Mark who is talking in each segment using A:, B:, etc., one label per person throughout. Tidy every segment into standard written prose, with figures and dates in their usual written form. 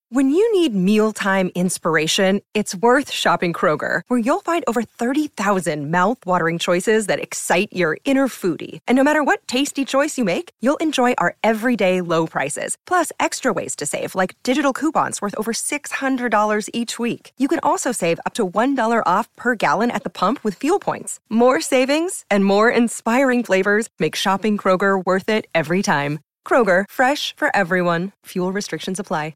A: When you need mealtime inspiration, it's worth shopping Kroger, where you'll find over 30,000 mouth-watering choices that excite your inner foodie. And no matter what tasty choice you make, you'll enjoy our everyday low prices, plus extra ways to save, like digital coupons worth over $600 each week. You can also save up to $1 off per gallon at the pump with fuel points. More savings and more inspiring flavors make shopping Kroger worth it every time. Kroger, fresh for everyone. Fuel restrictions apply.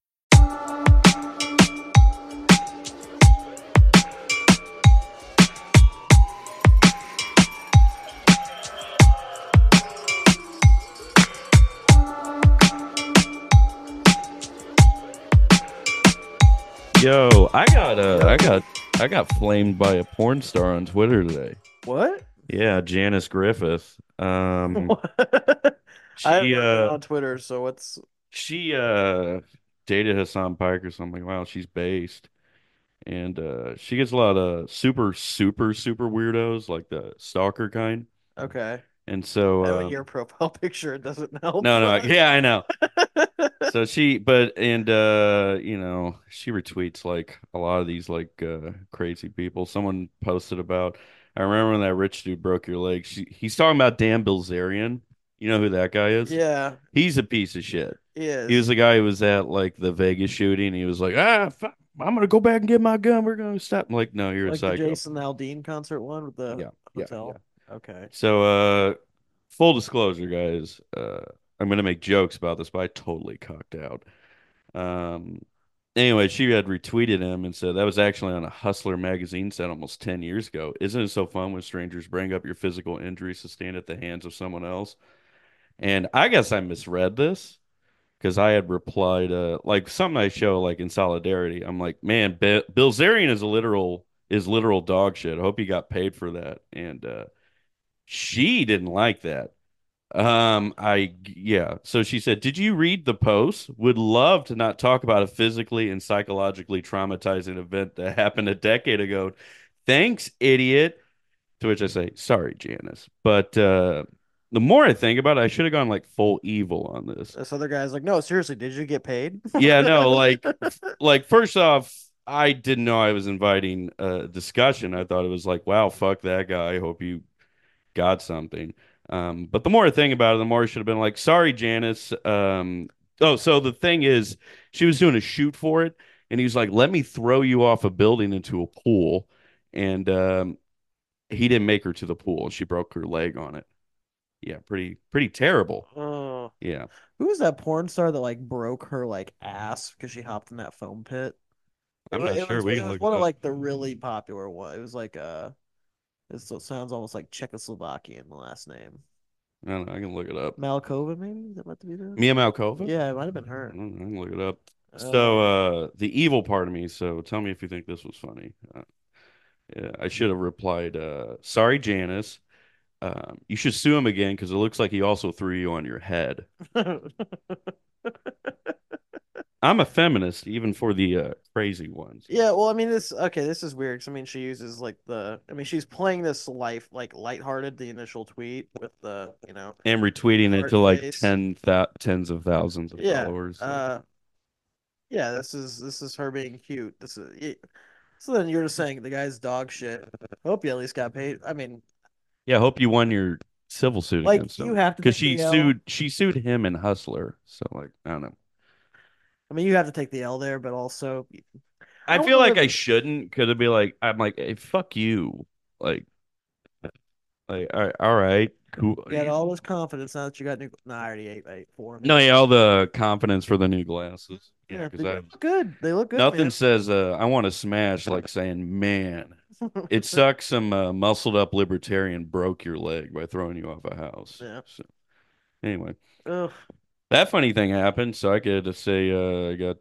B: Yo, I got flamed by a porn star on Twitter today.
C: What?
B: Yeah, Janice Griffith.
C: What? I haven't
B: She
C: been on Twitter, so what's
B: she dated Hassan Pike or something. Wow, she's based. And she gets a lot of super weirdos, like the stalker kind.
C: okay?
B: And so
C: Having your profile picture doesn't help.
B: no, yeah, I know. So she retweets like a lot of these like crazy people. Someone posted about I remember when that rich dude broke your leg. He's talking about Dan Bilzerian. You know who that guy is?
C: Yeah,
B: He's a piece of shit.
C: he
B: He was
C: is.
B: the guy who was at like the Vegas shooting. He was like, fuck, I'm gonna go back and get my gun. We're gonna stop. I'm like, no, you're a
C: Like the
B: psycho.
C: Jason Aldean concert one with the
B: Yeah.
C: hotel. Okay.
B: So full disclosure, guys, I'm gonna make jokes about this, but I totally cocked out. Um, anyway, she had retweeted him and said that was actually on a Hustler magazine set almost 10 years ago. Isn't it so fun when strangers bring up your physical injuries sustained at the hands of someone else? And I guess I misread this because I had replied, like something I show like in solidarity. I'm like, man, Bill Zarian is literal dog shit. I hope he got paid for that. And she didn't like that. Yeah. So she said, "Did you read the post? Would love to not talk about a physically and psychologically traumatizing event that happened a decade ago. Thanks, idiot." To which I say, "Sorry, Janice." But the more I think about it, I should have gone like full evil on this.
C: This other guy's like, no, seriously, did you get paid?
B: Yeah, no, like first off, I didn't know I was inviting a discussion. I thought it was like, wow, fuck that guy. I hope you got something. But the more I think about it, the more I should have been like, sorry, Janice. Oh, so the thing is, she was doing a shoot for it, and he was like, let me throw you off a building into a pool. And he didn't make her to the pool. She broke her leg on it. Yeah, pretty terrible.
C: Oh,
B: Yeah.
C: who was that porn star that like broke her like ass because she hopped in that foam pit? It,
B: I'm
C: wa-
B: not
C: it
B: sure.
C: was
B: We
C: it
B: can
C: was
B: look it
C: one of
B: up.
C: like the really popular one. It was like it sounds almost like Czechoslovakian the last name.
B: I don't know. I can look it up.
C: Malkova, maybe? Is that about to be the
B: Mia Malkova?
C: Yeah, it might have been
B: I
C: her.
B: don't know. I can look it up. So,
C: Uh,
B: the evil part of me. So, tell me if you think this was funny. Yeah, I should have replied, sorry, Janice. You should sue him again because it looks like he also threw you on your head. I'm a feminist, even for the crazy ones.
C: Yeah, well, I mean, this is weird 'cause I mean, she uses like she's playing this life like lighthearted, the initial tweet with
B: And retweeting it
C: heart
B: to like
C: face.
B: tens of thousands of
C: Yeah,
B: followers.
C: yeah, this is her being cute. So then you're just saying the guy's dog shit. Hope you at least got paid. I mean,
B: Yeah, I hope you won your civil suit
C: like
B: against
C: you
B: him
C: have to
B: because
C: take the L.
B: she sued him and Hustler. So like, I don't know.
C: I mean, you have to take the L there, but also I
B: I
C: want
B: feel
C: to
B: like
C: live.
B: I shouldn't. Could it be like I'm like, hey, fuck you, like all right, cool.
C: You got all this confidence now that you got new. Nah, I already ate four of
B: No,
C: them.
B: yeah, all the confidence for the new glasses. Yeah,
C: Yeah,
B: because
C: they
B: I
C: look good. They look good,
B: nothing
C: man.
B: says I want to smash like saying, man, it sucks. Some muscled up libertarian broke your leg by throwing you off a house.
C: Yeah.
B: So anyway,
C: Ugh.
B: that funny thing happened. So I could say I got.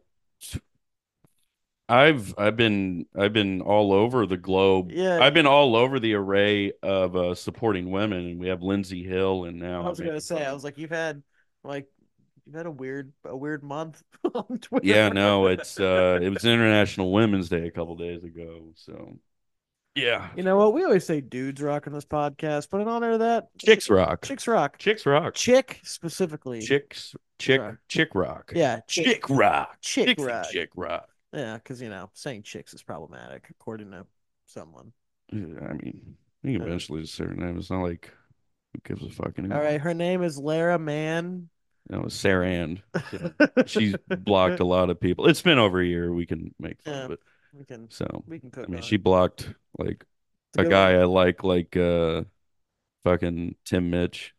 B: I've been all over the globe.
C: Yeah,
B: I've been all over the array of supporting women, and we have Lindsey Hill, and
C: I
B: now
C: was gonna say, I was like, like you've had a weird month on
B: yeah,
C: Twitter.
B: no, it was International Women's Day a couple days ago, so Yeah.
C: You know what? We always say dudes rock on this podcast, but in honor of that,
B: Chicks rock.
C: chicks rock.
B: Chicks rock.
C: Chick specifically. Rock.
B: Chick rock.
C: Yeah,
B: Chick rock.
C: chick
B: Chicks and
C: rock.
B: chick rock.
C: Yeah, because saying chicks is problematic according to someone.
B: Yeah, I mean, you can eventually just say her name. It's not like who gives a fuck anymore.
C: All right, her name is Lara Mann.
B: No, it's Sarah Ann. So she's blocked a lot of people. It's been over a year. We can make fun
C: Yeah,
B: of it.
C: we can
B: So
C: we can cook
B: I mean,
C: on
B: she
C: it.
B: blocked like
C: It's a
B: a
C: good
B: guy
C: one.
B: I like fucking Tim Mitch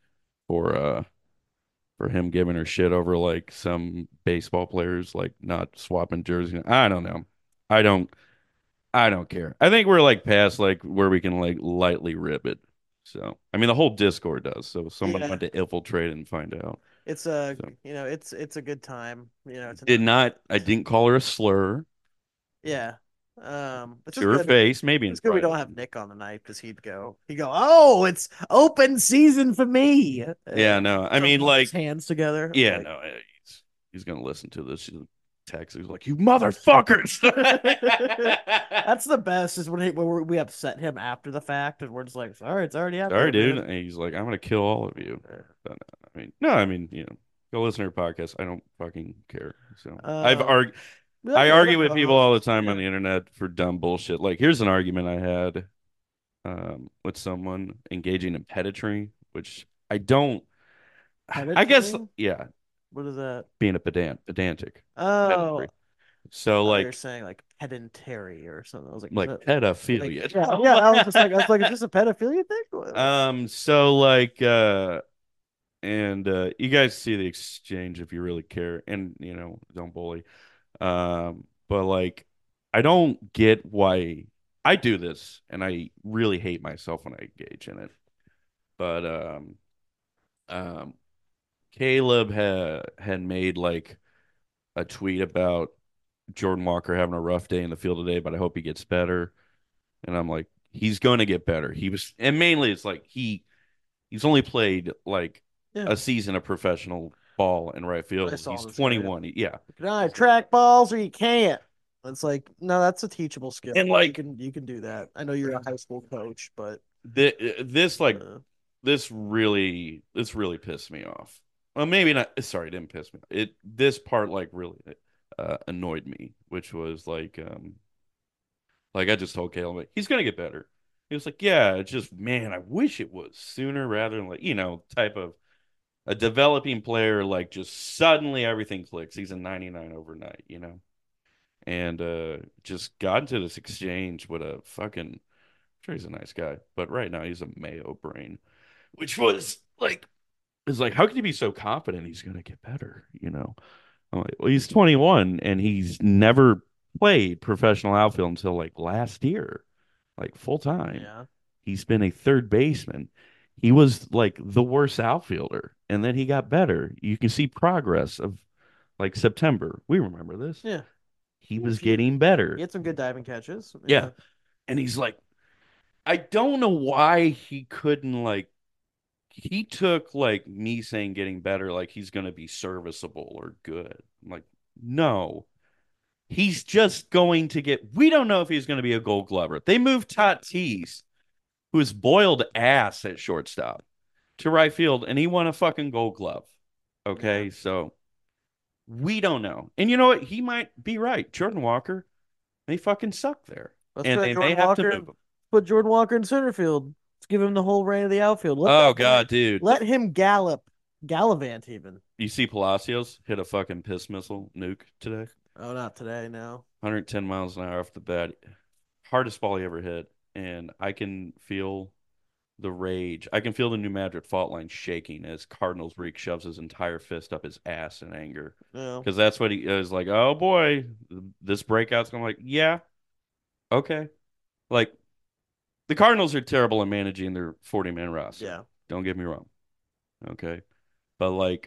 B: for him giving her shit over like some baseball players like not swapping jerseys. I don't know. I don't I don't care. I think we're like past like where we can like lightly rip it. So I mean the whole Discord does. So somebody
C: Yeah,
B: went to infiltrate and find out.
C: it's a
B: So
C: it's a good time. It's a
B: did not I didn't call her a slur
C: yeah. It's
B: to
C: just
B: her
C: good.
B: face, maybe in
C: It's good we
B: private.
C: don't have Nick on the night because he'd go, oh, it's open season for me.
B: Yeah, no. I mean
C: Rub
B: like
C: his hands together.
B: yeah,
C: Like,
B: no. He's gonna listen to this. She's text. He's like, "You motherfuckers!"
C: that's the best is when we upset him after the fact and we're just like, sorry, it's already out
B: Sorry,
C: there,
B: dude.
C: man.
B: And he's like, "I'm gonna kill all of you." But, I mean, no. I mean, go listen to her podcast. I don't fucking care. So
C: Um,
B: I
C: other
B: argue with people all the
C: co-hosts,
B: time on
C: yeah.
B: the internet for dumb bullshit. Like, here's an argument I had with someone engaging in pedantry, which I don't. I guess,
C: Pedantry?
B: yeah,
C: What is that?
B: being a pedantic,
C: Oh,
B: pedantry. So,
C: I thought you were
B: like,
C: saying like pedantary or something. I was like, is
B: like
C: that
B: pedophilia.
C: yeah, yeah. I was like, is this a pedophilia thing?
B: So like and you guys see the exchange if you really care and don't bully. But like I don't get why I do this and I really hate myself when I engage in it. But um Caleb had made like a tweet about Jordan Walker having a rough day in the field today, but I hope he gets better. And I'm like, he's going to get better. He was, and mainly it's like he's only played like
C: Yeah,
B: a season of professional ball in right field.
C: I saw
B: He's
C: this video.
B: 21. Yeah.
C: You can either track balls or you can't. It's like, no, that's a teachable skill.
B: And like
C: you can do that. I know you're a high school coach, but
B: this like
C: uh,
B: this really pissed me off. Well, maybe not. Sorry, it didn't piss me off. This part like really annoyed me, which was like I just told Caleb like, he's gonna get better. He was like, yeah, it's just man, I wish it was sooner rather than like type of a developing player like just suddenly everything clicks. He's a 99 overnight. And just got into this exchange with a fucking I'm sure he's a nice guy, but right now he's a Mayo brain, which was like is like how can you be so confident he's gonna get better? I'm like, well, he's 21 and he's never played professional outfield until like last year, like full time.
C: yeah,
B: He's been a third baseman. He was like the worst outfielder, and then he got better. You can see progress of like September. We remember this.
C: yeah.
B: He was getting better.
C: He had some good diving catches.
B: Yeah. And he's like, I don't know why he couldn't like he took like me saying getting better like he's gonna be serviceable or good. I'm like, no. He's just going to get we don't know if he's gonna be a gold glover. They moved Tatis, who's boiled ass at shortstop, to right field, and he won a fucking gold glove. Okay,
C: Yeah.
B: so we don't know. And you know what? He might be right. Jordan Walker may fucking suck there.
C: Let's
B: And
C: put
B: they may
C: Jordan
B: have to
C: Walker.
B: move him.
C: Put Jordan Walker in center field. Let's give him the whole reign of the outfield.
B: Oh God, dude.
C: Let him gallivant even.
B: You see Palacios hit a fucking piss missile nuke today.
C: Oh, not today, no.
B: 110 miles an hour off the bat. Hardest ball he ever hit. And I can feel the rage. I can feel the New Madrid fault line shaking as Cardinals Reek shoves his entire fist up his ass in anger.
C: No.
B: Because that's what he is like, oh boy, this breakout's going like, yeah, okay. Like, the Cardinals are terrible at managing their 40-man roster.
C: Yeah.
B: Don't get me wrong. Okay. But like,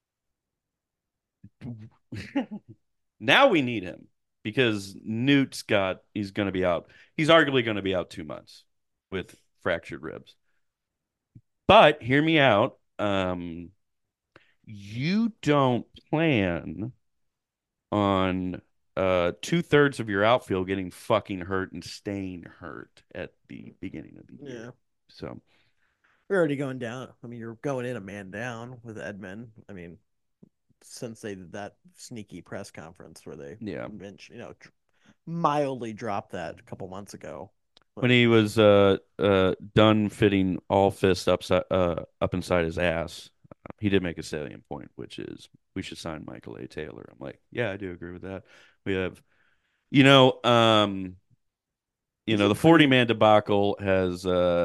B: now we need him because he's going to be out. He's arguably going to be out 2 months with fractured ribs. But hear me out. You don't plan on two-thirds of your outfield getting fucking hurt and staying hurt at the beginning of the year.
C: Yeah.
B: So
C: We're already going down. I mean, you're going in a man down with Edman. I mean, since they did that sneaky press conference where they
B: yeah,
C: mildly dropped that a couple months ago.
B: when
C: But
B: he was done fitting all fists up inside his ass, he did make a salient point, which is we should sign Michael A. Taylor. I'm like, yeah, I do agree with that. We have, you know,
C: he's a
B: the
C: pretty
B: 40 man debacle has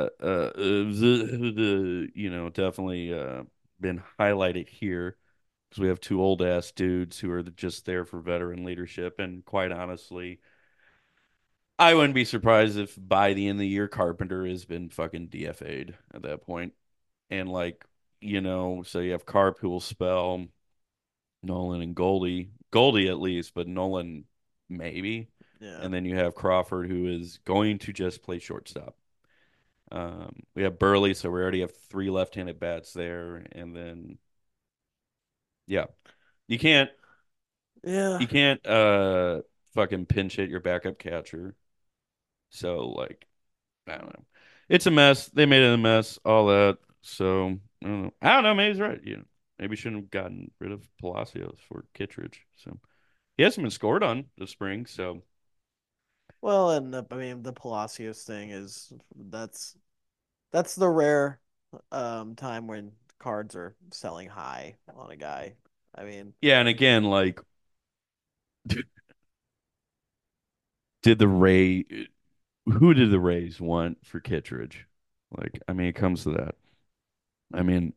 B: definitely been highlighted here because we have two old ass dudes who are just there for veteran leadership, and quite honestly, I wouldn't be surprised if by the end of the year Carpenter has been fucking DFA'd at that point. And like, so you have Carp who will spell Nolan and Goldie. Goldie at least, but Nolan maybe.
C: yeah.
B: And then you have Crawford who is going to just play shortstop. We have Burley, so we already have three left-handed bats there, and then yeah, you can't
C: Yeah.
B: you can't fucking pinch hit your backup catcher. So like I don't know. It's a mess. They made it a mess, all that. So I don't know. I don't know. Maybe he's right. Maybe shouldn't have gotten rid of Palacios for Kittredge. So he hasn't been scored on this spring. So
C: Well, and I mean the Palacios thing is that's the rare time when cards are selling high on a guy. I mean,
B: yeah, and again, like, did the Ray? Who did the Rays want for Kittredge? Like, I mean, it comes to that. I mean,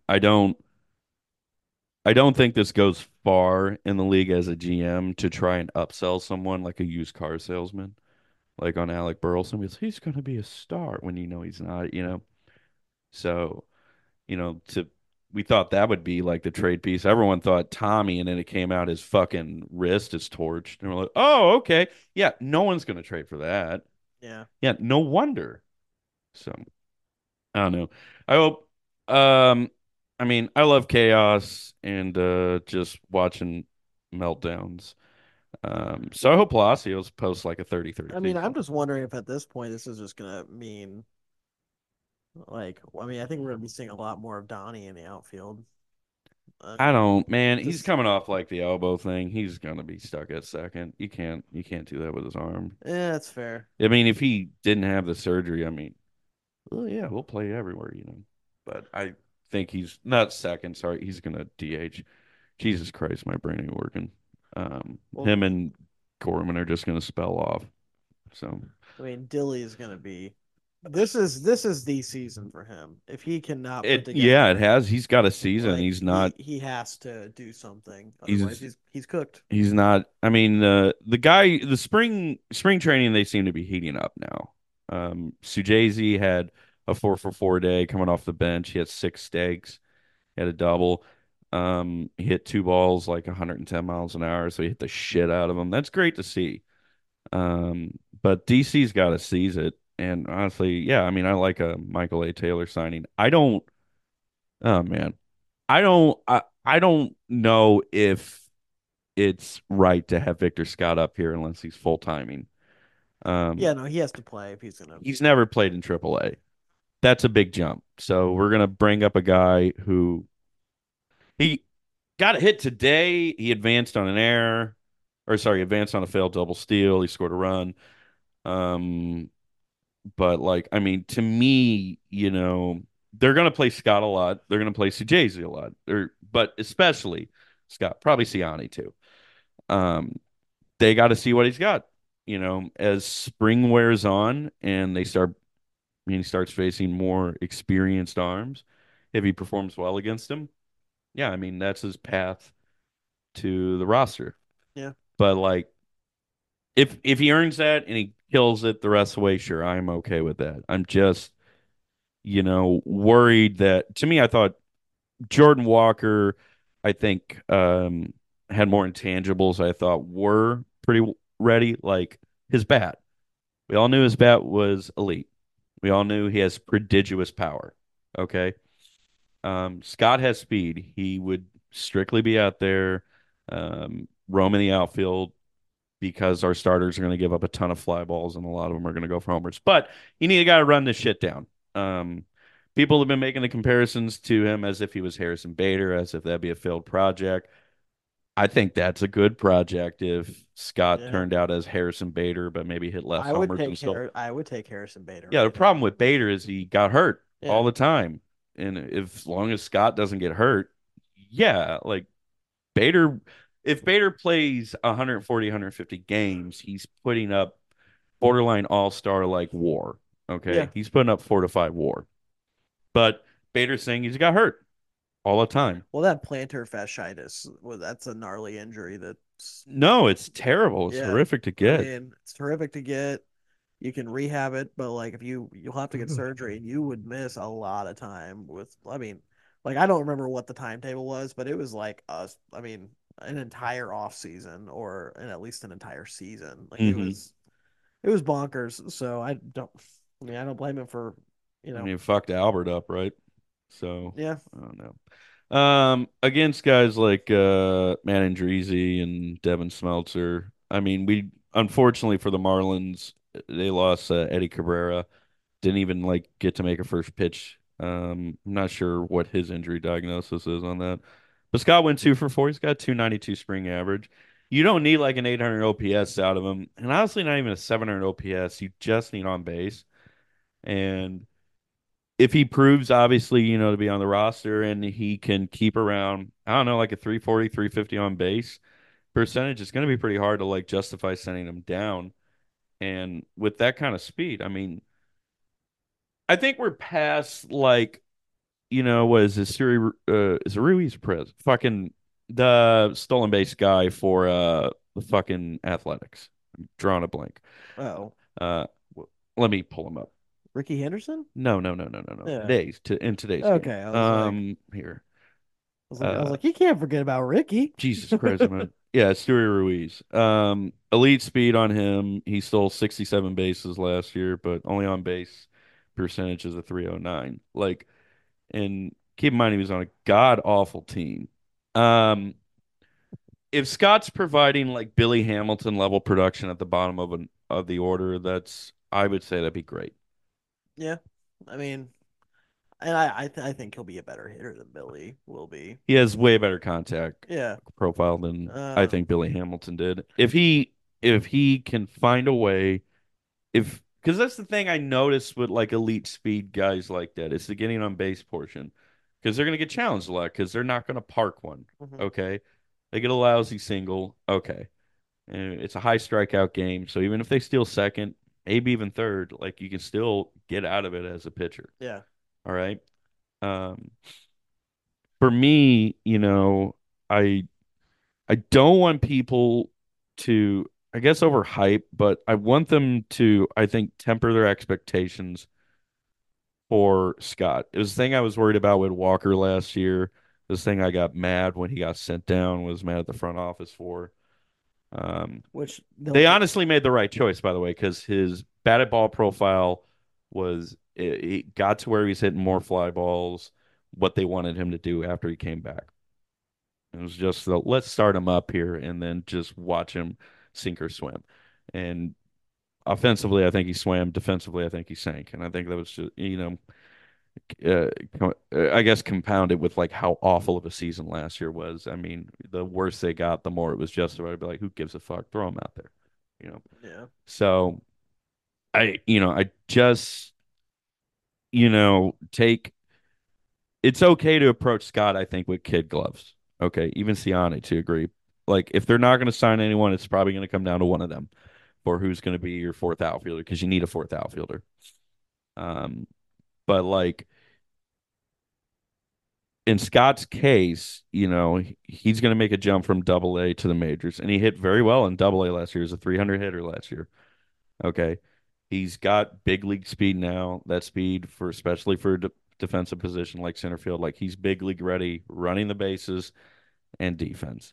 B: I don't think this goes far in the league as a GM to try and upsell someone like a used car salesman, like on Alec Burleson. Because he's going to be a star when he's not. So, to we thought that would be like the trade piece. Everyone thought Tommy, and then it came out his fucking wrist is torched. And we're like, oh, okay. Yeah, no one's going to trade for that.
C: yeah.
B: Yeah, no wonder. So, I don't know. I hope. Um, I mean, I love chaos and just watching meltdowns. So I hope Palacios posts like a 30-30
C: I mean, I'm
B: season.
C: just wondering if at this point this is just gonna mean I mean, I think we're gonna be seeing a lot more of Donnie in the outfield. I
B: I
C: mean,
B: don't, man. He's
C: just
B: coming off like the elbow thing. He's gonna be stuck at second. You can't do that with his arm.
C: yeah, that's fair.
B: I mean, if he didn't have the surgery, I mean, well,. Yeah, we'll play everywhere. But I think he's not second. Sorry, he's gonna DH. Jesus Christ, my brain ain't working.
C: Well,
B: Him and Gorman are just gonna spell off. So
C: I mean, Dilly is gonna be. This is the season for him. If he cannot put
B: it
C: together,
B: has. He's got a season.
C: like
B: He's not.
C: he has to do something. Otherwise,
B: He's
C: he's cooked.
B: he's not. I mean, the guy, the spring training, they seem to be heating up now. Sujazi had a 4 for 4 day coming off the bench. He had 6 steaks. He had a double. He hit two balls like 110 miles an hour, so he hit the shit out of them. That's great to see. But DC's got to seize it. And honestly, yeah, I mean, I like a Michael A. Taylor signing. I don't. Oh man, I don't know if it's right to have Victor Scott up here unless he's full timing.
C: Yeah,
B: Um,
C: no, he has to play if he's gonna.
B: he's never played in AAA. That's a big jump. So we're gonna bring up a guy who he got a hit today. He advanced on an error, or sorry, advanced on a failed double steal. He scored a run. Um, but like, I mean, to me, they're gonna play Scott a lot. They're gonna play Sujazi a lot. But especially Scott, probably Siani too. Um, they got to see what he's got. As spring wears on and he starts facing more experienced arms. If he performs well against him, yeah, I mean that's his path to the roster.
C: Yeah,
B: But like, if he earns that and he kills it the rest of the way, sure, I'm okay with that. I'm just worried that to me, I thought Jordan Walker, I think, had more intangibles I thought were pretty ready, like his bat. We all knew his bat was elite. We all knew he has prodigious power. Okay. Scott has speed. He would strictly be out there, roaming the outfield, because our starters are going to give up a ton of fly balls and a lot of them are going to go for homers. But you need a guy to run this shit down. People have been making the comparisons to him as if he was Harrison Bader, as if that'd be a failed project. I think that's a good project if Scott
C: Yeah.
B: turned out as Harrison Bader, but maybe hit less homers and still.
C: I would take Harrison Bader
B: Yeah, the
C: right now.
B: problem with Bader is he got hurt
C: Yeah.
B: all the time. And if as long as Scott doesn't get hurt, yeah, like Bader, if Bader plays 140, 150 games, he's putting up borderline all-star like WAR.
C: Yeah.
B: Okay, he's putting up 4 to 5 WAR. But Bader's saying he's got hurt all the time.
C: Well, that plantar fasciitis, well, that's a gnarly injury. That's
B: No, it's terrible. It's
C: yeah.
B: horrific to
C: I
B: get.
C: mean, it's terrific to get. You can rehab it, but like if you'll have to get surgery and you would miss a lot of time with I mean, like I don't remember what the timetable was, but it was like us I mean, an entire off season or and at least an entire season. Like
B: Mm-hmm.
C: it was bonkers. So I mean I don't blame him for
B: I mean, fucked Albert up, right? So
C: yeah.
B: I don't know. Against guys like Matt Andreezy and Devin Smeltzer. I mean, we unfortunately for the Marlins, they lost Eddie Cabrera. Didn't even like get to make a first pitch. I'm not sure what his injury diagnosis is on that. But Scott went 2 for 4. He's got 292 spring average. You don't need like an 800 OPS out of him, and honestly, not even a 700 OPS. You just need on base. And if he proves obviously to be on the roster and he can keep around, I don't know, like a 340 350 on base percentage, it's going to be pretty hard to like justify sending him down. And with that kind of speed, I mean, I think we're past like, what is this Siri, is it Ruiz Perez fucking the stolen base guy for the fucking Athletics. I'm drawing a blank.
C: Oh,
B: uh Let me pull him up.
C: Ricky Henderson?
B: No, no, no, no, no, no.
C: Yeah.
B: In today's game.
C: Okay,
B: Here.
C: I was
B: Uh,
C: like, you can't forget about Ricky.
B: Jesus Christ, man. Yeah, Stewie Ruiz. Elite speed on him. He stole 67 bases last year, but only on base percentage is a 309. Like, and keep in mind he was on a god awful team. Um, if Scott's providing like Billy Hamilton level production at the bottom of the order, that's I would say that'd be great.
C: Yeah. I mean, and I think he'll be a better hitter than Billy will be.
B: He has way better contact
C: Yeah.
B: profile than I
C: Um,
B: think Billy Hamilton did. If he can find a way, if because that's the thing I noticed with like elite speed guys like that, it's the getting on base portion. Because they're gonna get challenged a lot because they're not gonna park one.
C: mhm.
B: Okay. They get a lousy single. Okay. And it's a high strikeout game. So even if they steal second, maybe even third, like you can still get out of it as a pitcher.
C: Yeah.
B: All right. Um, for me, I I don't want people to, I guess, overhype, but I want them to, I think, temper their expectations for Scott. It was the thing I was worried about with Walker last year. This thing I got mad when he got sent down, was mad at the front office for. Um,
C: Which
B: they
C: they'll
B: honestly made the right choice, by the way, because his batted ball profile was, it got to where he was hitting more fly balls, what they wanted him to do after he came back. It was just let's start him up here and then just watch him sink or swim. And offensively, I think he swam. Defensively, I think he sank. And I think that was just I guess compounded with like how awful of a season last year was. I mean, the worse they got, the more it was justified to be like, who gives a fuck? Throw him out there, you know.
C: yeah.
B: So I just take. It's okay to approach Scott, I think, with kid gloves. Okay, even Siani to agree. Like, if they're not going to sign anyone, it's probably going to come down to one of them for who's going to be your fourth outfielder because you need a fourth outfielder. Um, but like in Scott's case, he's going to make a jump from Double A to the majors, and he hit very well in Double A last year. He was a 300 hitter last year. Okay, he's got big league speed now. That speed for especially for a defensive position like center field, like he's big league ready, running the bases and defense.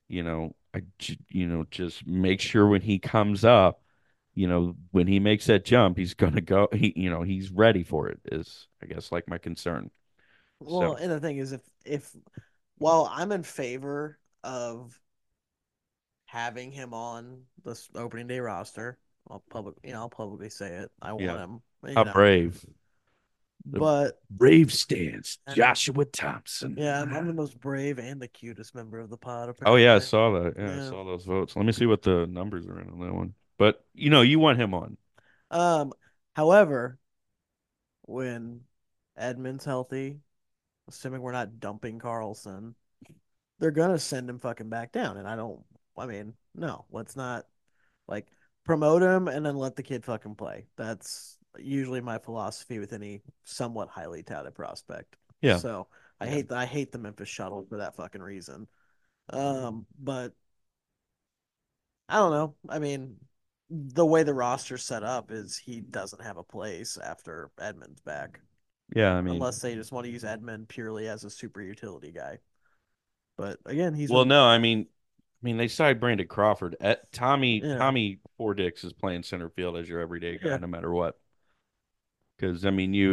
B: Just make sure when he comes up, when he makes that jump, he's gonna go. He's ready for it. Is I guess like my concern.
C: Well,
B: So
C: and the thing is, if while I'm in favor of having him on this opening day roster. I'll publicly say it. I want
B: Yeah.
C: him.
B: How brave. The
C: But
B: brave stance,
C: and
B: Joshua Thompson.
C: yeah, I'm the most brave and the cutest member of the pod.
B: Oh yeah, I
C: Apparently,
B: saw that. Yeah, I
C: yeah.
B: saw those votes. Let me see what the numbers are in on that one. But you want him on.
C: However, when Edmund's healthy, assuming we're not dumping Carlson, they're gonna send him fucking back down. And I don't. I mean, no, let's not like promote him and then let the kid fucking play. That's usually my philosophy with any somewhat highly touted prospect.
B: Yeah.
C: So I hate the Memphis Shuttle for that fucking reason. But I don't know. I mean, the way the roster's set up is he doesn't have a place after Edmund's back,
B: Yeah, I mean,
C: unless they just want to use Edmund purely as a super utility guy. But again,
B: well, no, I mean they signed Brandon Crawford. Tommy
C: yeah,
B: Tommy Fordix is playing center field as your everyday guy,
C: yeah,
B: no matter what. Because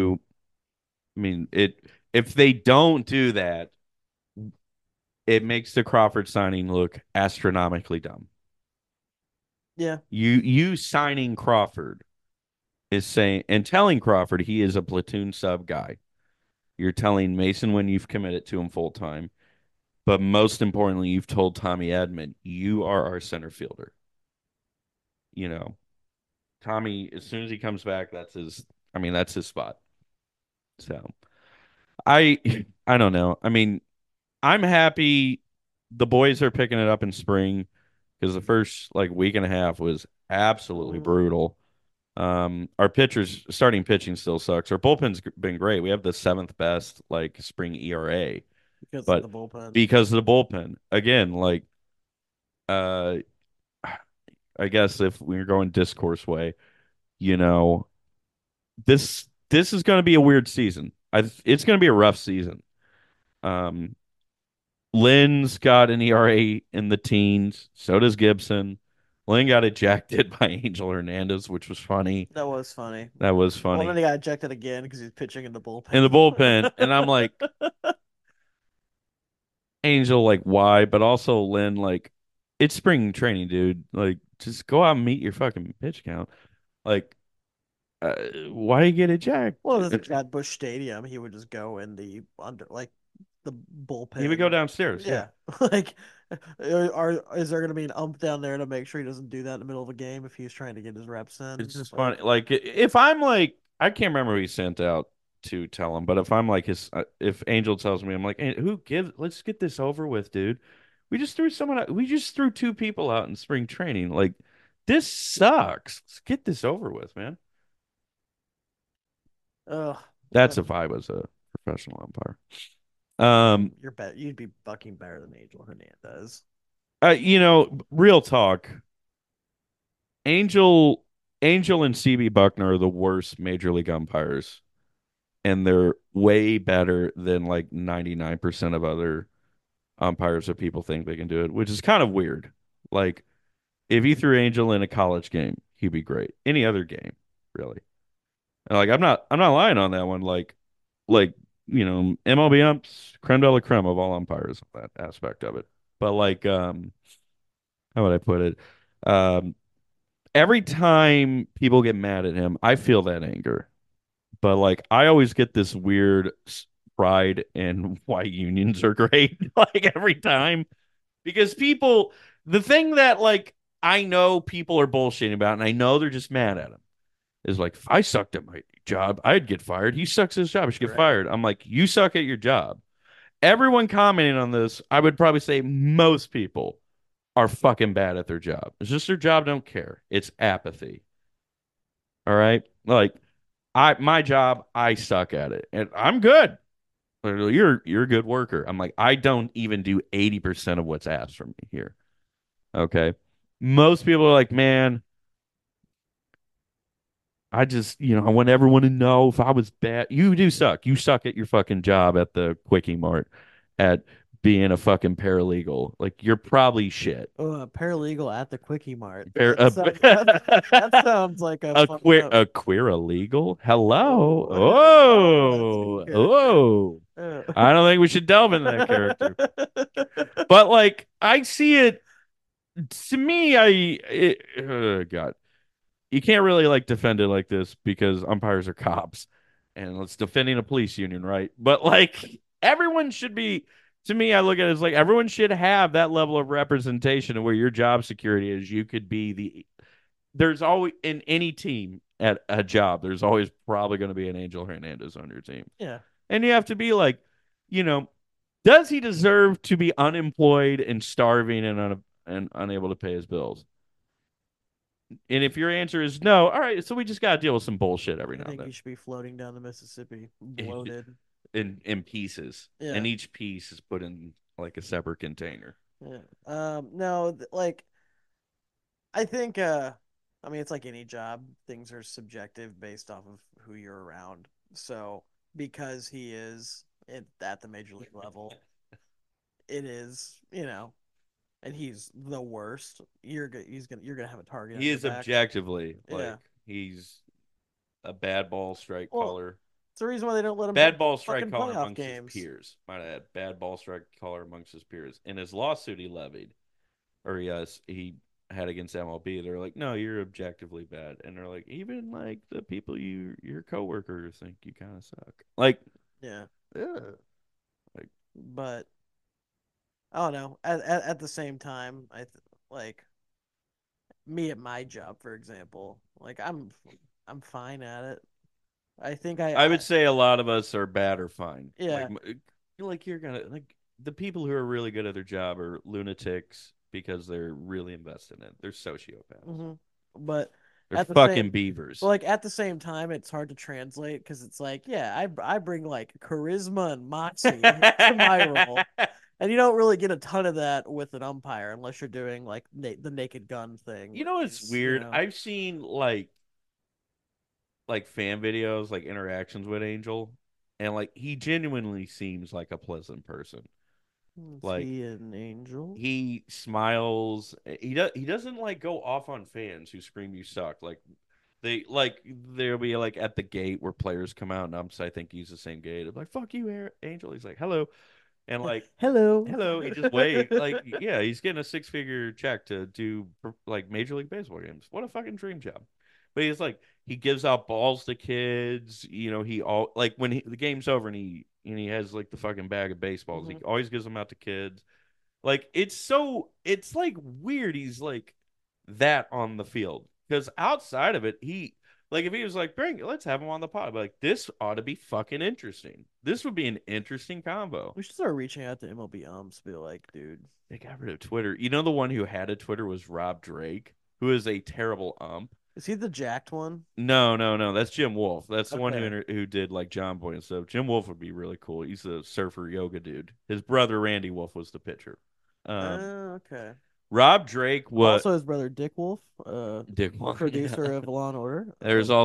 B: it. If they don't do that, it makes the Crawford signing look astronomically dumb.
C: yeah.
B: You signing Crawford is saying and telling Crawford he is a platoon sub guy. You're telling Mason when you've committed to him full time. But most importantly, you've told Tommy Edman, you are our center fielder. You know, Tommy, as soon as he comes back, that's his spot. So I I don't know. I mean, I'm happy the boys are picking it up in spring because the first like week and a half was absolutely brutal. Our pitchers starting pitching still sucks. Our bullpen's been great. We have the seventh best like spring ERA,
C: Because of
B: but
C: the bullpen.
B: because of the bullpen, again, like uh, I guess if we're going discourse way, you know, this is going to be a weird season. It's going to be a rough season. Um, Lynn's got an ERA in the teens. So does Gibson. Lynn got ejected by Angel Hernandez, which was funny.
C: That was funny.
B: That was
C: Well,
B: funny.
C: then he got ejected again because he's pitching in the bullpen.
B: In the bullpen, and I'm like, Angel, like, why? But also Lynn, like, it's spring training, dude. Like, just go out and meet your fucking pitch count. Like, why do you get ejected?
C: Well, this at Bush Stadium, he would just go in the under like the bullpen.
B: He would go downstairs. Yeah.
C: Like, is there going to be an ump down there to make sure he doesn't do that in the middle of a game if he's trying to get his reps in?
B: It's just funny. Like, if I'm like, I can't remember who he sent out to tell him, but if I'm like if Angel tells me, I'm like, hey, let's get this over with, dude. We just threw two people out in spring training. Like, this sucks. Let's get this over with, man.
C: Ugh,
B: That's if I was a professional umpire.
C: you're better. You'd be fucking better than Angel Hernandez.
B: Real talk. Angel and CB Buckner are the worst major league umpires, and they're way better than like 99% of other umpires that people think they can do it, which is kind of weird. Like, if you threw Angel in a college game, he'd be great. Any other game, really. And like, I'm not lying on that one. Like MLB umps, creme de la creme of all umpires, that aspect of it. But like, how would I put it? Um, every time people get mad at him, I feel that anger. But like, I always get this weird pride in why unions are great. Like every time, because the thing that like I know people are bullshitting about, and I know they're just mad at him, is like, if I sucked at my job, I'd get fired. He sucks at his job. He should get fired. I'm like, you suck at your job. Everyone commenting on this, I would probably say most people are fucking bad at their job. It's just their job don't care. It's apathy. All right? Like my job, I suck at it. And I'm good. You're a good worker. I'm like, I don't even do 80% of what's asked from me here. Okay. Most people are like, man, I just, I want everyone to know if I was bad. You do suck. You suck at your fucking job at the Quickie Mart, at being a fucking paralegal. Like, you're probably shit.
C: Oh, a paralegal at the Quickie Mart.
B: Par-
C: That sounds like
B: a queer illegal. Hello.
C: Oh,
B: Oh. I don't think we should delve into that character. But like, I see it. To me, God, you can't really like defend it like this because umpires are cops, and it's defending a police union, right? But like everyone should be. To me, I look at it as like everyone should have that level of representation of where your job security is. You could be the. There's always in any team at a job. There's always probably going to be an Angel Hernandez on your team,
C: Yeah.
B: and you have to be like, you know, does he deserve to be unemployed and starving and unable to pay his bills? And if your answer is no, all right, so we just got to deal with some bullshit every
C: I
B: now and
C: think
B: then
C: he should be floating down the Mississippi, bloated.
B: in pieces.
C: Yeah.
B: And each piece is put in like a separate container.
C: Yeah. No, like I think I mean it's like any job, things are subjective based off of who you're around. So because he is at the major league level, it is, and he's the worst. You're gonna have a target on
B: He
C: your
B: is
C: back.
B: objectively like
C: Yeah.
B: he's a bad ball strike
C: Well,
B: caller.
C: it's the reason why they don't let him
B: Bad
C: hit
B: ball strike
C: fucking
B: caller
C: playoff
B: amongst his
C: games.
B: peers. Might add, bad ball strike caller amongst his peers. In his lawsuit he levied, or he had against MLB, they're like, no, you're objectively bad, and they're like, even like the people your coworkers think you kind of suck. Like,
C: Yeah.
B: yeah, like
C: But I don't know. At the same time, like me at my job, for example, like I'm fine at it. I think
B: I would say a lot of us are bad or fine.
C: yeah.
B: Like you're gonna like the people who are really good at their job are lunatics because they're really invested in it. They're sociopaths.
C: hmm But
B: They're
C: at the
B: fucking
C: same
B: beavers.
C: but like at the same time, it's hard to translate because it's like, yeah, I bring like charisma and moxie to my role, and you don't really get a ton of that with an umpire unless you're doing like the naked gun thing.
B: You know
C: Which
B: what's
C: is,
B: weird? I've seen like fan videos, like interactions with Angel, and like he genuinely seems like a pleasant person.
C: is
B: Like
C: he an angel?
B: he smiles. He doesn't like go off on fans who scream you suck. Like there'll be like at the gate where players come out and I think he's the same gate. I'm like, fuck you, Angel. He's like, hello. And like,
C: Hello.
B: hello, he just waved. Like, yeah, he's getting a six-figure check to do like Major League Baseball games. What a fucking dream job. But he's like, he gives out balls to kids. He all like when the game's over and he has like the fucking bag of baseballs. He
C: Mhm.
B: always gives them out to kids. Like it's like weird. He's like that on the field because outside of it, like if he was like, bring it, let's have him on the pod. I'd be like, this ought to be fucking interesting. This would be an interesting combo.
C: We should start reaching out to MLB umps, be like, dude,
B: They got rid of Twitter. You know, the one who had a Twitter was Rob Drake, who is a terrible ump.
C: is he the jacked one?
B: No, no, no. That's Jim Wolf. That's the one
C: Okay.
B: who did like John Boy and stuff. Jim Wolf would be really cool. He's a surfer yoga dude. His brother Randy Wolf was the pitcher. Um,
C: Okay.
B: Rob Drake was
C: Also, his brother Dick Wolf,
B: Dick Wolf.
C: producer
B: Yeah.
C: of Law and Order.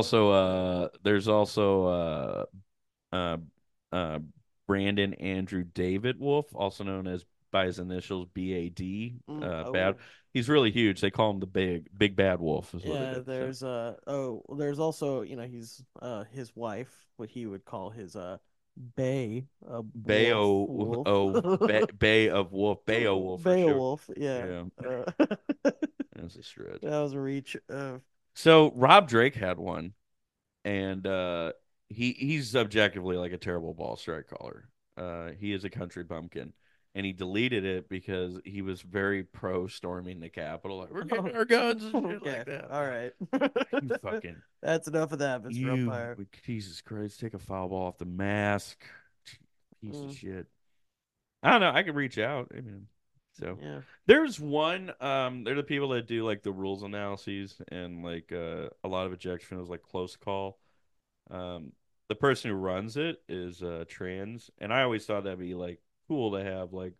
B: There's also uh uh Brandon Andrew David Wolf, also known as by his initials BAD. Bad.
C: Oh,
B: He's really huge. They call him the big bad wolf is what it
C: yeah.
B: is. So.
C: There's also he's his wife, what he would call his Bay,
B: Bay
C: Wolf.
B: Bay of Wolf, Beowulf for sure.
C: Beowulf, yeah.
B: Yeah,
C: Uh,
B: that's a stretch.
C: that was a reach.
B: So Rob Drake had one, and he's objectively like a terrible ball strike caller. He is a country bumpkin, and he deleted it because he was very pro storming the Capitol. Like, we're getting our guns and shit
C: Okay,
B: like that.
C: all right.
B: You fucking
C: That's enough of that, Mr. Umpire.
B: Jesus Christ, take a foul ball off the mask, piece of
C: Mm,
B: shit. I don't know. I could reach out. I mean, so
C: yeah.
B: there's one. They're the people that do like the rules analyses and like a lot of ejection is like close call. Um, the person who runs it is trans, and I always thought that'd be like cool to have like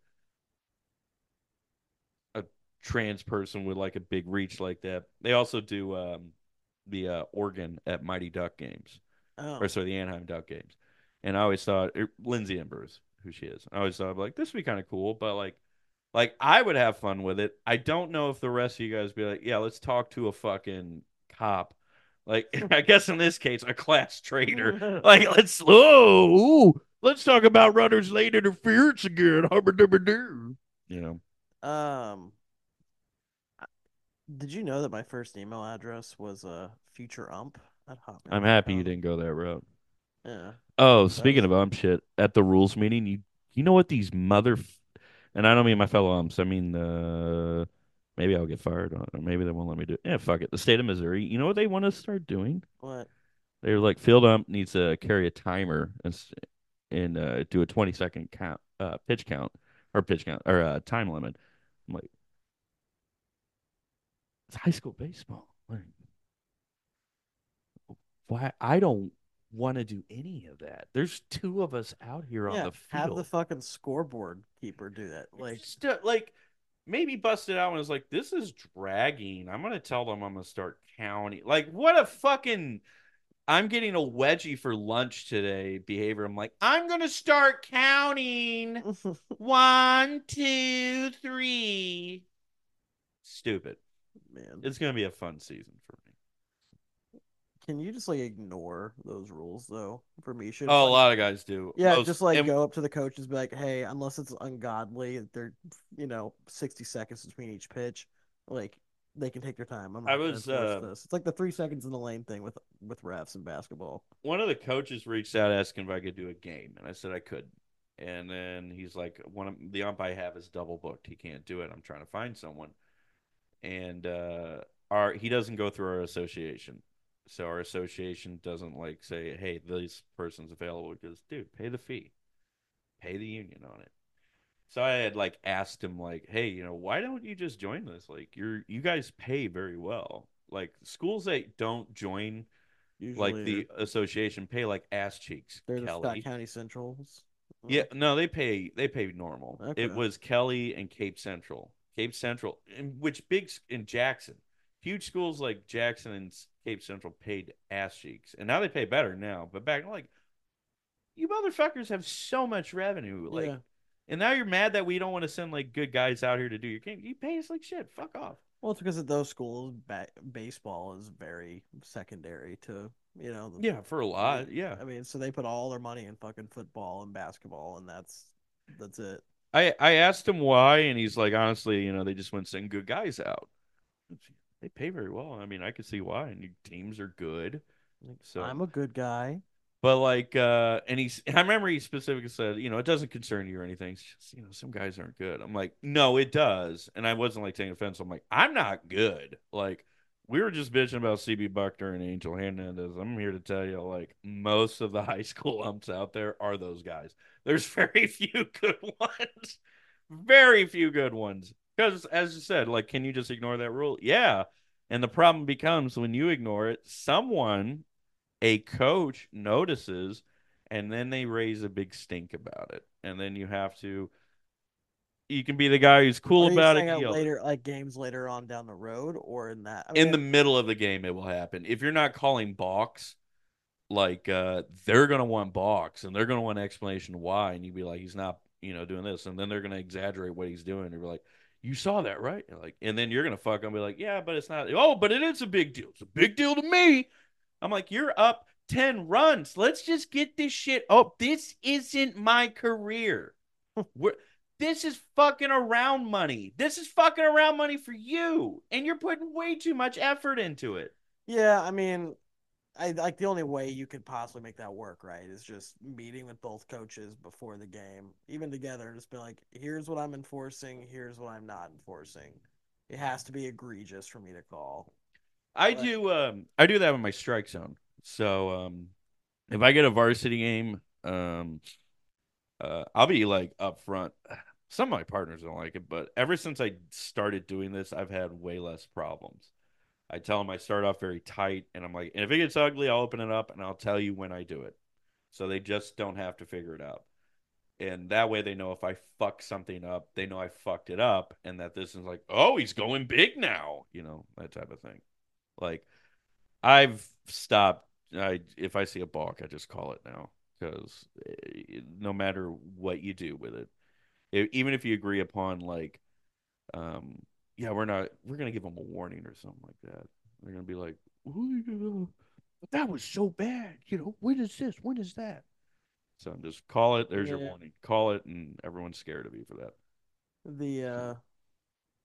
B: a trans person with like a big reach like that. They also do the organ at Mighty Duck games, or
C: Oh.
B: sorry, the Anaheim Duck games. And I always thought Lindsay Embers, who she is. I always thought like this would be kind of cool, but like I would have fun with it. I don't know if the rest of you guys would be like, yeah, let's talk to a fucking cop. Like I guess in this case, a class traitor. Like let's talk about runners late interference again. You know.
C: Um, Did you know that my first email address was future ump at
B: I'm happy you
C: hotmail.com?
B: didn't go that route.
C: Yeah,
B: Oh,
C: that
B: speaking
C: was
B: of shit, at the rules meeting, you know what these and I don't mean my fellow umps. I mean maybe I'll get fired or maybe they won't let me do it. Yeah, fuck it. The state of Missouri, you know what they want to start doing?
C: what?
B: They're like field ump needs to carry a timer and do a 20-second count pitch count or time limit. I'm like, it's high school baseball. Like, why I don't want to do any of that. There's two of us out here on
C: Yeah,
B: the
C: have the
B: field.
C: fucking scoreboard keeper do that. Like,
B: Just like maybe bust it out and it's like this is dragging. I'm gonna tell them I'm gonna start counting. Like what a fucking I'm getting a wedgie for lunch today behavior. I'm like I'm gonna start counting 1, 2, 3. Stupid.
C: man,
B: It's gonna be a fun season for me.
C: can you just like ignore those rules though? For me, should
B: Oh, a
C: like,
B: lot of guys do.
C: yeah,
B: Most
C: just like
B: and
C: go up to the coaches, be like, hey, unless it's ungodly, they're 60 seconds between each pitch, like they can take their time. I'm
B: I
C: not gonna
B: was
C: enforce this. It's like the 3 seconds in the lane thing with refs in basketball.
B: one of the coaches reached out asking if I could do a game, and I said I could. And then he's like, "One of the ump I have is double booked. He can't do it. I'm trying to find someone." And our he doesn't go through our association, so our association doesn't like say, "Hey, this person's available." Because, dude, pay the fee, pay the union on it. So I had like asked him like, "Hey, why don't you just join this? Like, you guys pay very well. Like schools that don't join like
C: Usually,
B: the association pay like ass cheeks,
C: they're the Scott
B: Kelly.
C: County Centrals.
B: Yeah, no, they pay normal. It
C: Okay.
B: was Kelly and Cape Central. Cape Central, which in Jackson, huge schools like Jackson and Cape Central paid ass cheeks, and now they pay better now. But back like you motherfuckers have so much revenue, like,
C: Yeah.
B: and now you're mad that we don't want to send like good guys out here to do your game. You pay us like shit. Fuck off.
C: Well, it's because at those schools, baseball is very secondary to,
B: Yeah, for a
C: the,
B: lot. Yeah,
C: I mean, so they put all their money in fucking football and basketball, and that's it.
B: I asked him why, and he's like, honestly, they just wouldn't send good guys out. They pay very well. I mean, I could see why, and your teams are good.
C: Like,
B: So,
C: I'm a good guy.
B: but like, and I remember he specifically said, it doesn't concern you or anything. It's just, some guys aren't good. I'm like, no, it does. And I wasn't like taking offense. I'm like, I'm not good. Like, we were just bitching about CB Buckner and Angel Hernandez. I'm here to tell you, like, most of the high school umps out there are those guys. There's very few good ones. Very few good ones. Because, as you said, like, can you just ignore that rule? Yeah. And the problem becomes when you ignore it, a coach notices, and then they raise a big stink about it. And then you can be the guy who's cool
C: Are you
B: about it.
C: saying
B: You
C: at
B: yell
C: later, like games later on down the road, or in that? I
B: in
C: mean,
B: the middle of the game, it will happen. If you're not calling balks, like they're gonna want balks and they're gonna want an explanation why, and you'd be like, he's not, doing this, and then they're gonna exaggerate what he's doing. And be like, you saw that, right? And then you're gonna fuck them, be like, yeah, but it's not. Oh, but it is a big deal. It's a big deal to me. I'm like, you're up 10 runs. Let's just get this shit. Oh, this isn't my career. We're, this is fucking around money. This is fucking around money for you. And you're putting way too much effort into it.
C: yeah, I mean, I like the only way you could possibly make that work, right, is just meeting with both coaches before the game, even together, just be like, here's what I'm enforcing, here's what I'm not enforcing. It has to be egregious for me to call. Like,
B: I do that with my strike zone. So if I get a varsity game, I'll be like up front. Some of my partners don't like it, but ever since I started doing this, I've had way less problems. I tell them I start off very tight, and I'm like, and if it gets ugly, I'll open it up and I'll tell you when I do it. So they just don't have to figure it out. And that way they know if I fuck something up, they know I fucked it up, and that this is like, oh, he's going big now, that type of thing. Like I've stopped. If I see a balk, I just call it now because no matter what you do with it, even if you agree upon like, yeah, we're gonna give them a warning or something like that. They're gonna be like, "Ooh, but that was so bad. When is this? When is that? So just call it. There's your
C: yeah,
B: warning. Call it, and everyone's scared of you for that.
C: the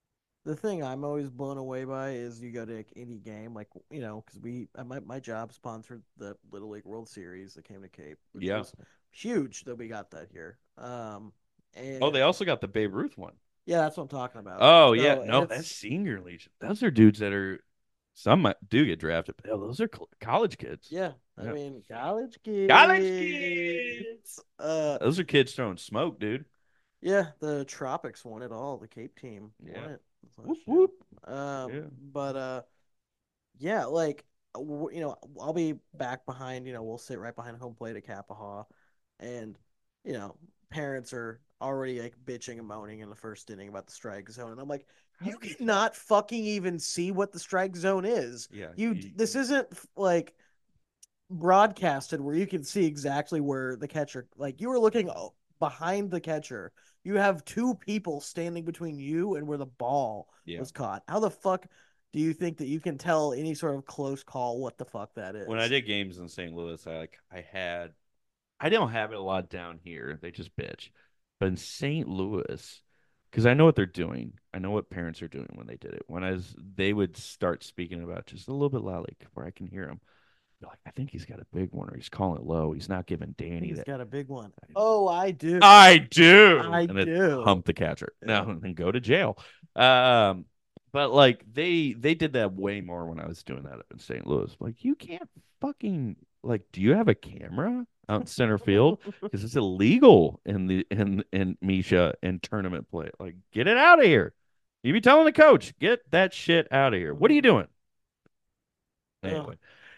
C: The thing I'm always blown away by is you go to like, any game, like because my job sponsored the Little League World Series that came to Cape, which
B: Yeah.
C: was huge that we got that here.
B: Oh,
C: And
B: they also got the Babe Ruth one.
C: yeah, that's what I'm talking about.
B: Oh yeah,
C: So
B: no, that's senior legion. Those are dudes that are do get drafted, but those are college kids.
C: yeah, I
B: Yeah.
C: mean college
B: College
C: kids.
B: kids. Those are kids throwing smoke, dude.
C: Yeah, the Tropics won it all. The Cape team won
B: Yeah.
C: it
B: Whoop
C: last year.
B: whoop. Yeah.
C: But yeah, like I'll be back behind. We'll sit right behind home plate at Kappaha, and you know, parents are already like bitching and moaning in the first inning about the strike zone, and I'm like, you cannot fucking even see what the strike zone is.
B: Yeah.
C: This isn't like broadcasted where you can see exactly where the catcher, like you were looking behind the catcher. You have two people standing between you and where the ball was caught. How the fuck do you think that you can tell any sort of close call what the fuck that is?
B: When I did games in St. Louis, I don't have it a lot down here. They just bitch. But in St. Louis, because I know what they're doing. I know what parents are doing when they did it. They would start speaking about just a little bit loudly where I can hear them. They're like, I think he's got a big one, or he's calling it low. He's not giving Danny
C: He's
B: that.
C: got a big one. Oh, I do.
B: I do.
C: I
B: and then
C: do.
B: hump the catcher.
C: Yeah.
B: No, and then go to jail. But like they did that way more when I was doing that up in St. Louis. Like you can't fucking like. Do you have a camera out in center field? Because it's illegal in Misha and tournament play. Like get it out of here. You be telling the coach, get that shit out of here. What are you doing? Anyway,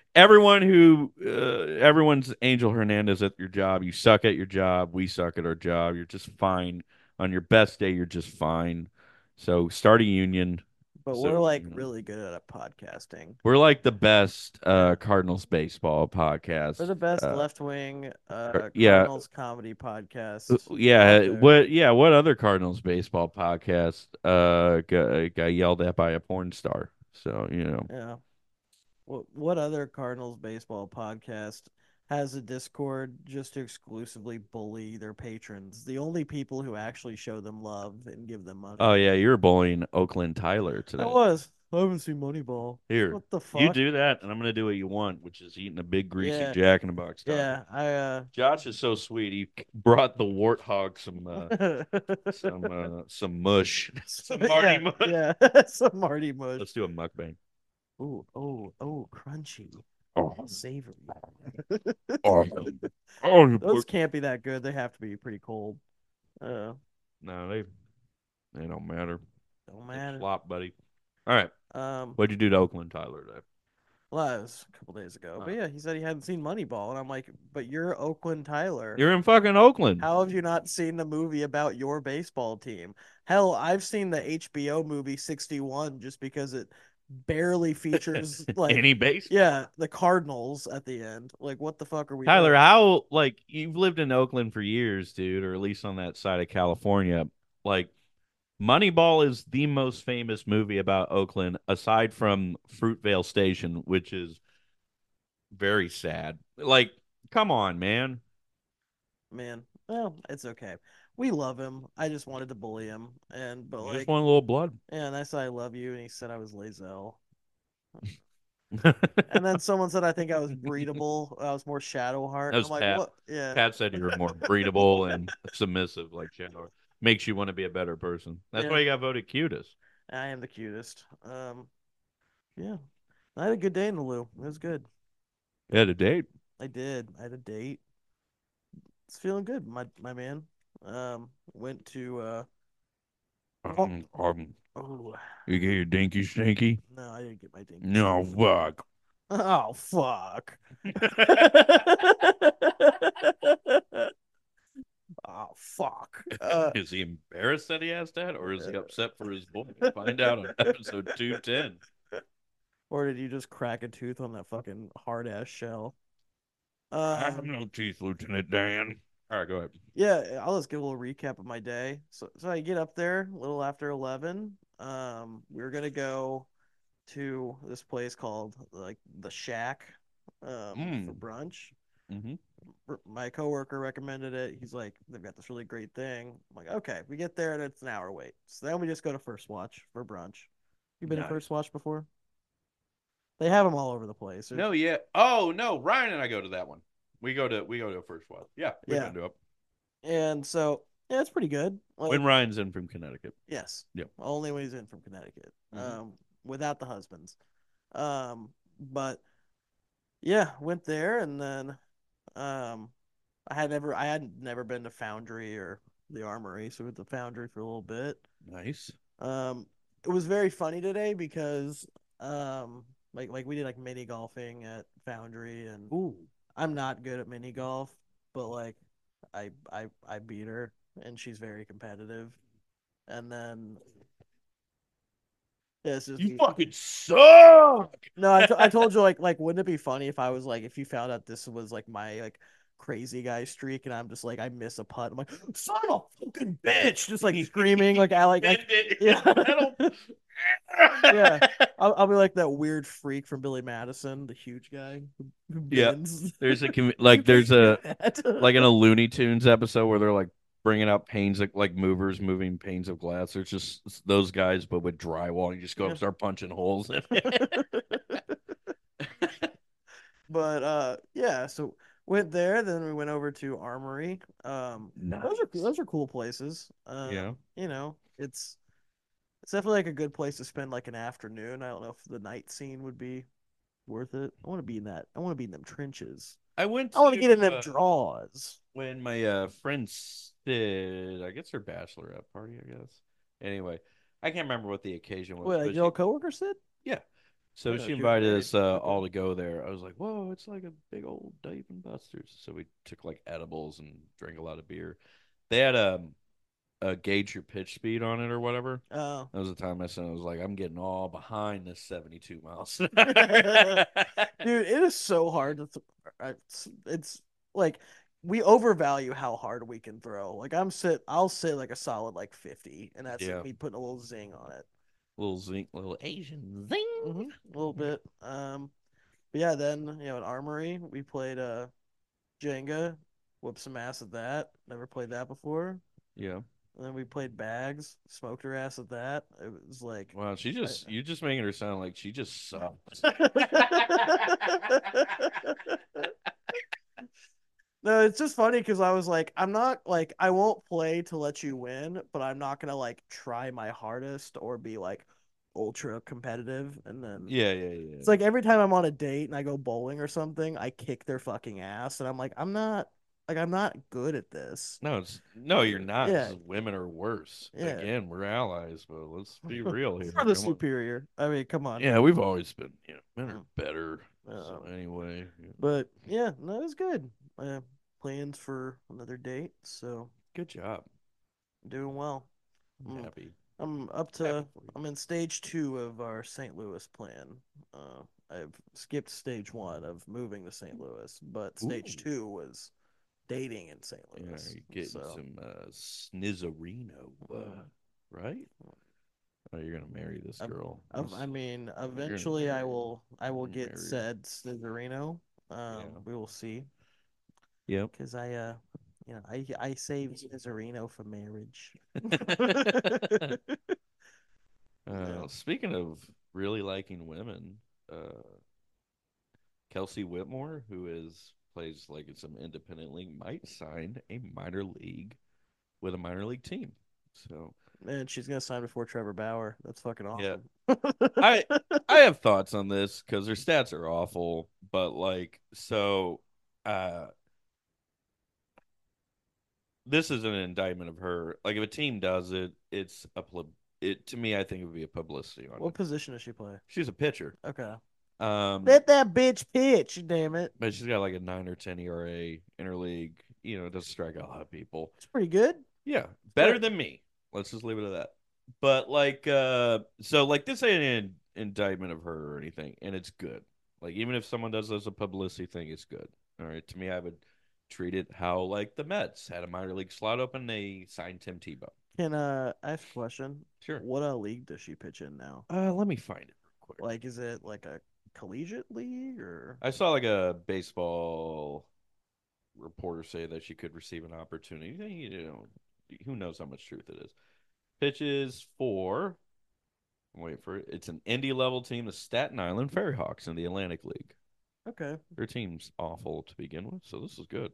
B: everyone's Angel Hernandez at your job. You suck at your job. We suck at our job. You're just fine. On your best day, you're just fine. So start a union.
C: But we're like really good at podcasting.
B: We're like the best Cardinals baseball podcast.
C: We're the best left wing
B: yeah.
C: Cardinals comedy podcast.
B: What other Cardinals baseball podcast got yelled at by a porn star? So,
C: Yeah. What other Cardinals baseball podcast has a Discord just to exclusively bully their patrons? The only people who actually show them love and give them money.
B: Oh yeah, you were bullying Oakland Tyler today.
C: I was. I haven't seen Moneyball.
B: Here,
C: what the fuck?
B: You do that, and I'm gonna do what you want, which is eating a big greasy Jack in the Box.
C: Yeah,
B: Josh is so sweet. He brought the warthog some mush, some Marty mush.
C: Yeah, some Marty mush.
B: Let's do a mukbang.
C: Oh, crunchy.
B: Oh,
C: savory.
B: Those
C: can't be that good. They have to be pretty cold.
B: No, they don't matter.
C: Don't matter.
B: Flop, buddy. All right. What'd you do to Oakland Tyler today?
C: Well, that was a couple days ago. But yeah, he said he hadn't seen Moneyball, and I'm like, but you're Oakland Tyler.
B: You're in fucking Oakland.
C: How have you not seen the movie about your baseball team? Hell, I've seen the HBO movie 61 just because it barely features like
B: any base.
C: Yeah, the Cardinals at the end. Like, what the fuck are we
B: Tyler,
C: doing?
B: how, like, you've lived in Oakland for years, dude, or at least on that side of California. Like, Moneyball is the most famous movie about Oakland, aside from Fruitvale Station, which is very sad. Like, come on, man.
C: Well, it's okay. We love him. I just wanted to bully him,
B: Just want a little blood.
C: Yeah, and I said I love you, and he said I was Lazelle. And then someone said I think I was breedable. I was more Shadowheart.
B: That was
C: I'm like,
B: Pat.
C: what? Yeah.
B: Pat said you were more breedable and submissive, like Shadowheart. Makes you want to be a better person. That's why you got voted cutest.
C: I am the cutest. Yeah. I had a good day in the Lou. It was good.
B: You had a date?
C: I did. I had a date. It's feeling good, my man. Went to
B: You get your dinky stinky?
C: No, I didn't get my dinky.
B: No, fuck.
C: Oh, fuck. Oh, fuck.
B: Is he embarrassed that he asked that, or is he upset for his boy? Find out on episode 210.
C: Or did you just crack a tooth on that fucking hard-ass shell?
B: I have no teeth, Lieutenant Dan. All right, go ahead.
C: Yeah, I'll just give a little recap of my day. So I get up there a little after 11. We were gonna go to this place called like the Shack for brunch.
B: Mm-hmm.
C: My coworker recommended it. He's like, they've got this really great thing. I'm like, okay, we get there and it's an hour wait. So then we just go to First Watch for brunch. You been to
B: Nice.
C: First Watch before? They have them all over the place.
B: No, yeah. Oh no, Ryan and I go to that one. We go to a First Watch. Yeah, we've
C: Yeah,
B: been to it.
C: and so yeah, it's pretty good.
B: When Ryan's in from Connecticut.
C: Yes,
B: Yep.
C: only when he's in from Connecticut.
B: Mhm.
C: Without the husbands. But yeah, went there and then um, I had never been to Foundry or the Armory, so we went to Foundry for a little bit.
B: Nice.
C: Um, it was very funny today because like we did like mini golfing at Foundry, and
B: Ooh.
C: I'm not good at mini golf, but like I beat her, and she's very competitive. And then yeah, it's just
B: You fucking suck.
C: no, I told you like wouldn't it be funny if I was like if you found out this was like my like crazy guy streak and I'm just like I miss a putt. I'm like son of a fucking bitch, just like screaming like I like yeah. Yeah, I'll be like that weird freak from Billy Madison, the huge guy who
B: Yeah.
C: bends.
B: There's like in a Looney Tunes episode where they're like bringing out panes of like movers moving panes of glass. There's just those guys, but with drywall. You just go up and start punching holes in it.
C: But yeah, so went there, then we went over to Armory. Those are cool places.
B: Yeah.
C: You know, it's definitely like a good place to spend like an afternoon. I don't know if the night scene would be worth it. I want to be in that. I want to be in them trenches.
B: I went
C: I want to get in them
B: to
C: draws.
B: when my friend did, I guess her bachelorette party, I guess. Anyway, I can't remember what the occasion was,
C: Wait, like
B: but
C: your old coworker said?
B: yeah. So
C: Oh,
B: she
C: she was
B: invited
C: married.
B: us
C: Okay.
B: all to go there. I was like, whoa, it's like a big old Dave and Buster's. So we took like edibles and drank a lot of beer. They had a gauge your pitch speed on it or whatever.
C: Oh.
B: That was the time my son was like, I'm getting all behind this 72 miles.
C: Dude, it is so hard to it's like we overvalue how hard we can throw. Like I'll sit like a solid like 50 and that's
B: Yeah.
C: me putting a little zing on it.
B: Little zing, little Asian zing.
C: A little bit. But yeah, then at Armory we played Jenga, whooped some ass at that. Never played that before.
B: Yeah.
C: And then we played bags, smoked her ass at that. It was like
B: Wow, you just making her sound like she just sucks.
C: No, it's just funny because I was like, I'm not like I won't play to let you win, but I'm not gonna like try my hardest or be like ultra competitive. And then
B: Yeah.
C: it's like every time I'm on a date and I go bowling or something, I kick their fucking ass, and I'm like, I'm not good at this.
B: No, you're not.
C: Yeah,
B: Women are worse.
C: yeah.
B: Again, we're allies, but let's be real here.
C: For the
B: Come on.
C: superior. I mean, come on.
B: Yeah, we've always been, men are better.
C: Uh,
B: So anyway,
C: but yeah, no, it was good. Plans for another date, so
B: good job.
C: doing well.
B: I'm happy.
C: I'm up
B: Happy
C: to.
B: for you.
C: I'm in stage 2 of our St. Louis plan. I've skipped stage 1 of moving to St. Louis, but stage
B: Ooh.
C: 2 was dating in St.
B: Yeah,
C: Louis.
B: you're getting
C: So
B: some snizzerino, right? Oh, you're gonna marry this girl.
C: I mean,
B: You're gonna
C: eventually I will get
B: marry her.
C: said Snizerino. We will see.
B: Yep.
C: Because I saved Snizerino for marriage. Yeah.
B: Speaking of really liking women, Kelsey Whitmore, who plays like in some independent league, might sign a minor league with a minor league team. So
C: Man, she's gonna sign before Trevor Bauer. That's fucking
B: yeah,
C: awesome.
B: I I have thoughts on this because her stats are awful, but like so, this is an indictment of her. Like if a team does it, it to me. I think it would be a publicity on
C: What
B: it.
C: position does she play?
B: She's a pitcher.
C: Okay.
B: Let
C: that bitch pitch, damn it.
B: But she's got like a 9 or 10 ERA interleague. It doesn't strike out a lot of people.
C: It's pretty good.
B: Yeah, better than me. Let's just leave it at that. But like, so like this ain't an indictment of her or anything, and it's good. Like even if someone does this a publicity thing, it's good. All right, to me, I would treat it how like the Mets had a minor league slot open, they signed Tim Tebow.
C: Can I ask a question?
B: Sure.
C: What league does she pitch in now?
B: Let me find it real quick.
C: Like, is it like a collegiate league or?
B: I saw like a baseball reporters say that she could receive an opportunity. You know, who knows how much truth it is. Pitches for, wait for it. It's an indie level team, the Staten Island Ferryhawks in the Atlantic League.
C: Okay.
B: Their team's awful to begin with, so this is good.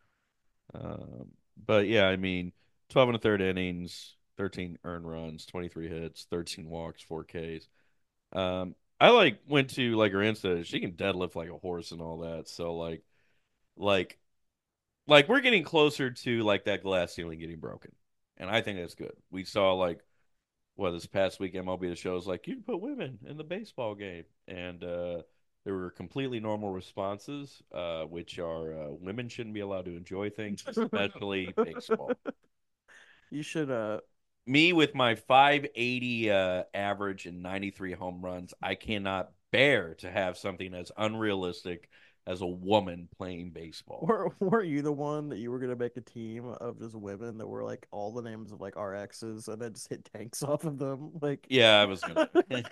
B: But yeah, I mean, 12 and a third innings, 13 earned runs, 23 hits, 13 walks, 4 Ks. I like went to like her Insta. She can deadlift like a horse and all that. So like, like we're getting closer to like that glass ceiling getting broken, and I think that's good. We saw like this past week MLB the show is like you can put women in the baseball game, and there were completely normal responses, which are women shouldn't be allowed to enjoy things, especially baseball.
C: You should
B: Me with my 580 average and 93 home runs, I cannot bear to have something as unrealistic as a woman playing baseball.
C: were you the one that you were gonna make a team of just women that were like all the names of like our exes and then just hit tanks off of them? Like
B: Yeah, I was gonna.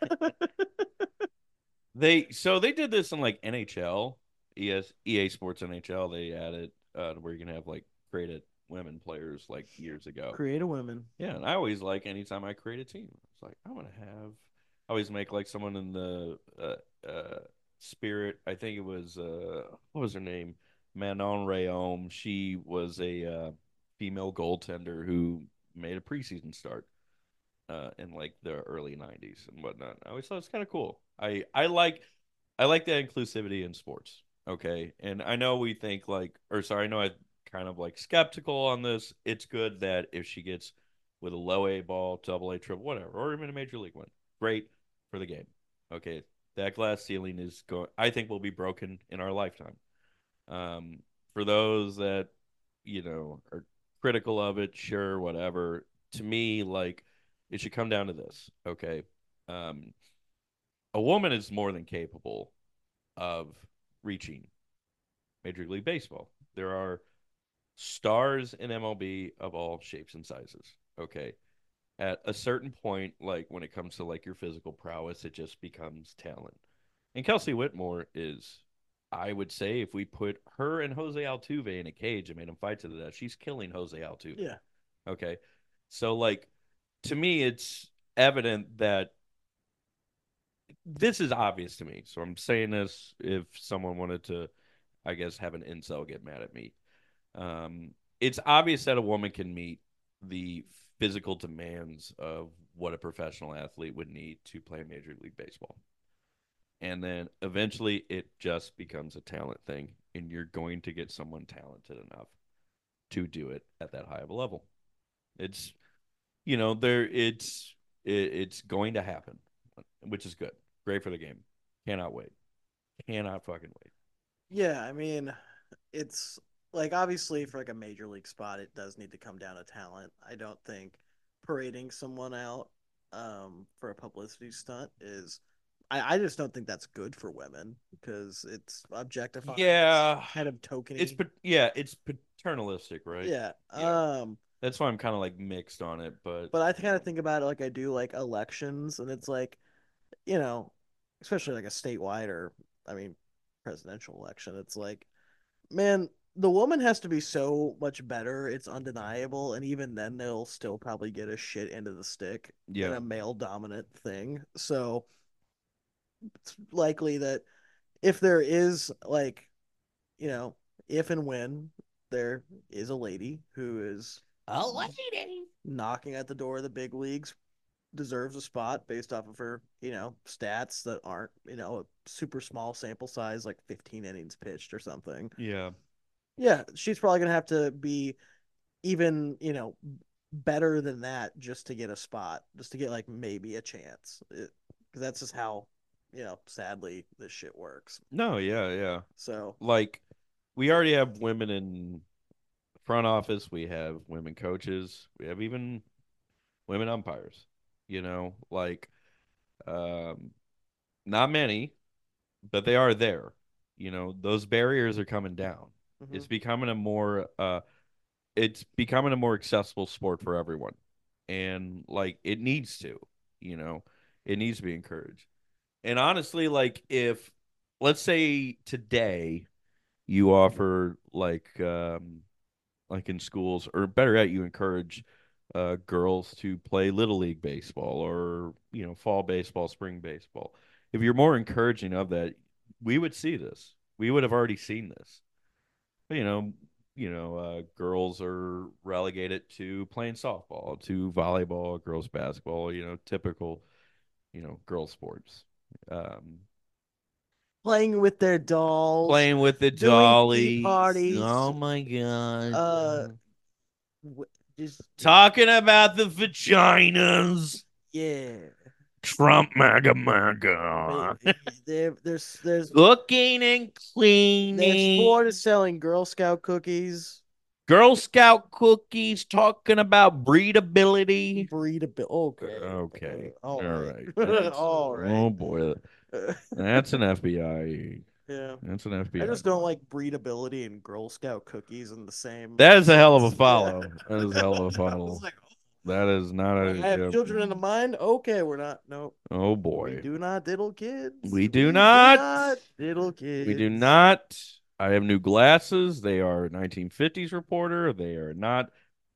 B: They did this in like NHL, EA Sports NHL. They added where you can have like created women players like years ago.
C: creative women.
B: Yeah, and I always like anytime I create a team, it's like I'm gonna have. I always make like someone in the Spirit. I think it was what was her name? Manon Rhéaume. She was a female goaltender who made a preseason start in like the early '90s and whatnot. I always thought it's kind of cool. I like that inclusivity in sports. Okay, and I know we think like, or sorry, I know I kind of like skeptical on this. It's good that if she gets with a low A ball, double A, triple, whatever, or even a major league win, great for the game. Okay, that glass ceiling is going. I think will be broken in our lifetime. Um, for those that are critical of it, sure, whatever. To me, like it should come down to this. Okay, um, a woman is more than capable of reaching Major League Baseball. There are stars in MLB of all shapes and sizes. Okay. At a certain point, like when it comes to like your physical prowess, it just becomes talent. And Kelsey Whitmore is, I would say, if we put her and Jose Altuve in a cage and made them fight to the death, she's killing Jose Altuve.
C: Yeah.
B: Okay. So, like, to me, it's evident that this is obvious to me. So I'm saying this if someone wanted to, I guess, have an incel get mad at me. It's obvious that a woman can meet the physical demands of what a professional athlete would need to play Major League Baseball. And then eventually it just becomes a talent thing, and you're going to get someone talented enough to do it at that high of a level. It's it's going to happen, which is good. Great for the game. Cannot wait. Cannot fucking wait.
C: Yeah, I mean, it's like obviously for like a major league spot, it does need to come down to talent. I don't think parading someone out for a publicity stunt is. I just don't think that's good for women because it's objectifying.
B: Yeah,
C: it's kind of tokeny.
B: It's paternalistic, right?
C: Yeah.
B: Yeah. That's why I'm kind of like mixed on it, but
C: But I kind of think about it like I do like elections, and it's like, you know, especially like a statewide or I mean presidential election. It's like, man, the woman has to be so much better. It's undeniable, and even then, they'll still probably get a shit end of the stick in
B: yeah,
C: a male dominant thing. So it's likely that if there is like, you know, if and when there is a lady who is
B: a lady
C: knocking at the door of the big leagues, deserves a spot based off of her, stats that aren't, a super small sample size, like 15 innings pitched or something.
B: Yeah.
C: Yeah, she's probably gonna have to be even, better than that just to get a spot, just to get like maybe a chance. Because that's just how, sadly this shit works.
B: No, yeah, yeah.
C: So
B: Like we already have women in front office, we have women coaches, we have even women umpires. Like um not many, but they are there. Those barriers are coming down.
C: mhm.
B: It's becoming a more accessible sport for everyone. And like it needs to, you know, it needs to be encouraged. And honestly, like if let's say today you offer like in schools, or better yet, you encourage girls to play little league baseball or fall baseball, spring baseball. If you're more encouraging of that, we would see this. We would have already seen this. But, girls are relegated to playing softball, to volleyball, girls basketball. Typical girl sports. Um,
C: Playing with their dolls,
B: Playing with the
C: doing tea
B: dollies.
C: parties,
B: Oh my god.
C: uh, just
B: Talking about the vaginas.
C: yeah.
B: Trump MAGA
C: Wait,
B: MAGA.
C: there's
B: Cooking and
C: there's more
B: cleaning.
C: to selling Girl Scout cookies.
B: Girl Scout cookies, talking about breedability.
C: Okay.
B: Okay.
C: All
B: All
C: right.
B: right.
C: All right.
B: Oh boy. That's an FBI.
C: Yeah.
B: That's an
C: I
B: FBI.
C: just don't like breedability and Girl Scout cookies in the same
B: That is a hell of a
C: sentence.
B: follow.
C: Yeah.
B: That is a hell of a
C: I was
B: follow.
C: like,
B: That is not
C: like, I have
B: a.
C: children in the mind. Okay, we're not. Nope.
B: Oh
C: We
B: boy.
C: do not diddle kids.
B: We do
C: Do
B: not.
C: not diddle kids.
B: We do not. I have new glasses. They are 1950s reporter. They are not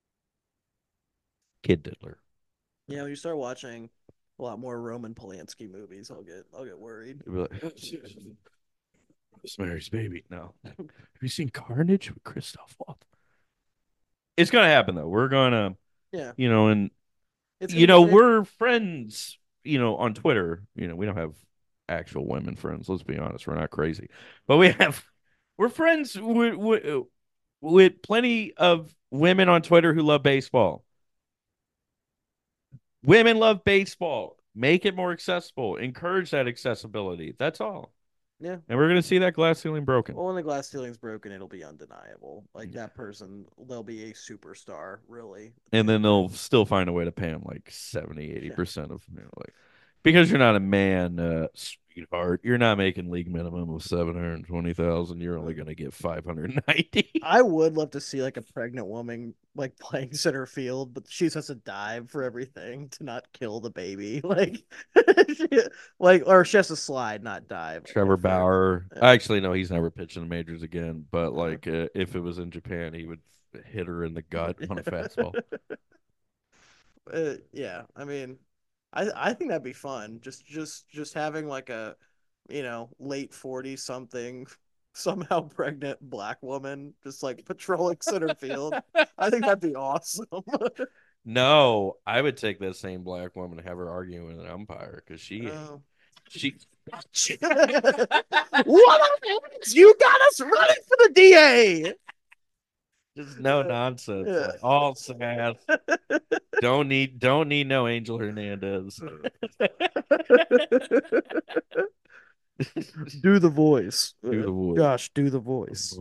B: kid diddler.
C: Yeah, when you start watching a lot more Roman Polanski movies, I'll get worried.
B: You'll be like, Rosemary's Baby. No. Have you seen Carnage with Christoph Waltz? It's gonna happen though. We're gonna,
C: Yeah,
B: and
C: it's gonna be big.
B: we're friends. On Twitter. We don't have actual women friends. Let's be honest. We're not crazy, but we're friends with plenty of women on Twitter who love baseball. Women love baseball. Make it more accessible. Encourage that accessibility. That's all.
C: Yeah.
B: And we're going to see that glass ceiling broken.
C: Well, when the glass ceiling's broken, it'll be undeniable. Like that person, they'll be a superstar, really.
B: And then they'll still find a way to pay him like 70, 80% of, like, because you're not a man, sweetheart. You're not making league minimum of 720,000. You're only going to get 590.
C: I would love to see like a pregnant woman like playing center field, but she has to dive for everything to not kill the baby. Or she has to slide, not dive.
B: Trevor Bauer.
C: Yeah.
B: Actually, no, he's never pitched in the majors again. But like, if it was in Japan, he would hit her in the gut on a fastball.
C: Yeah, I mean, I think that'd be fun. Just having like a, late 40 something, somehow pregnant black woman just like patrolling center field. I think that'd be awesome.
B: No, I would take that same black woman and have her arguing with an umpire because she.
C: What? You got us running for the DA.
B: Just no nonsense. Like, all sad. Don't need no Angel Hernandez.
C: Do the voice.
B: Do the voice.
C: Josh, do the voice.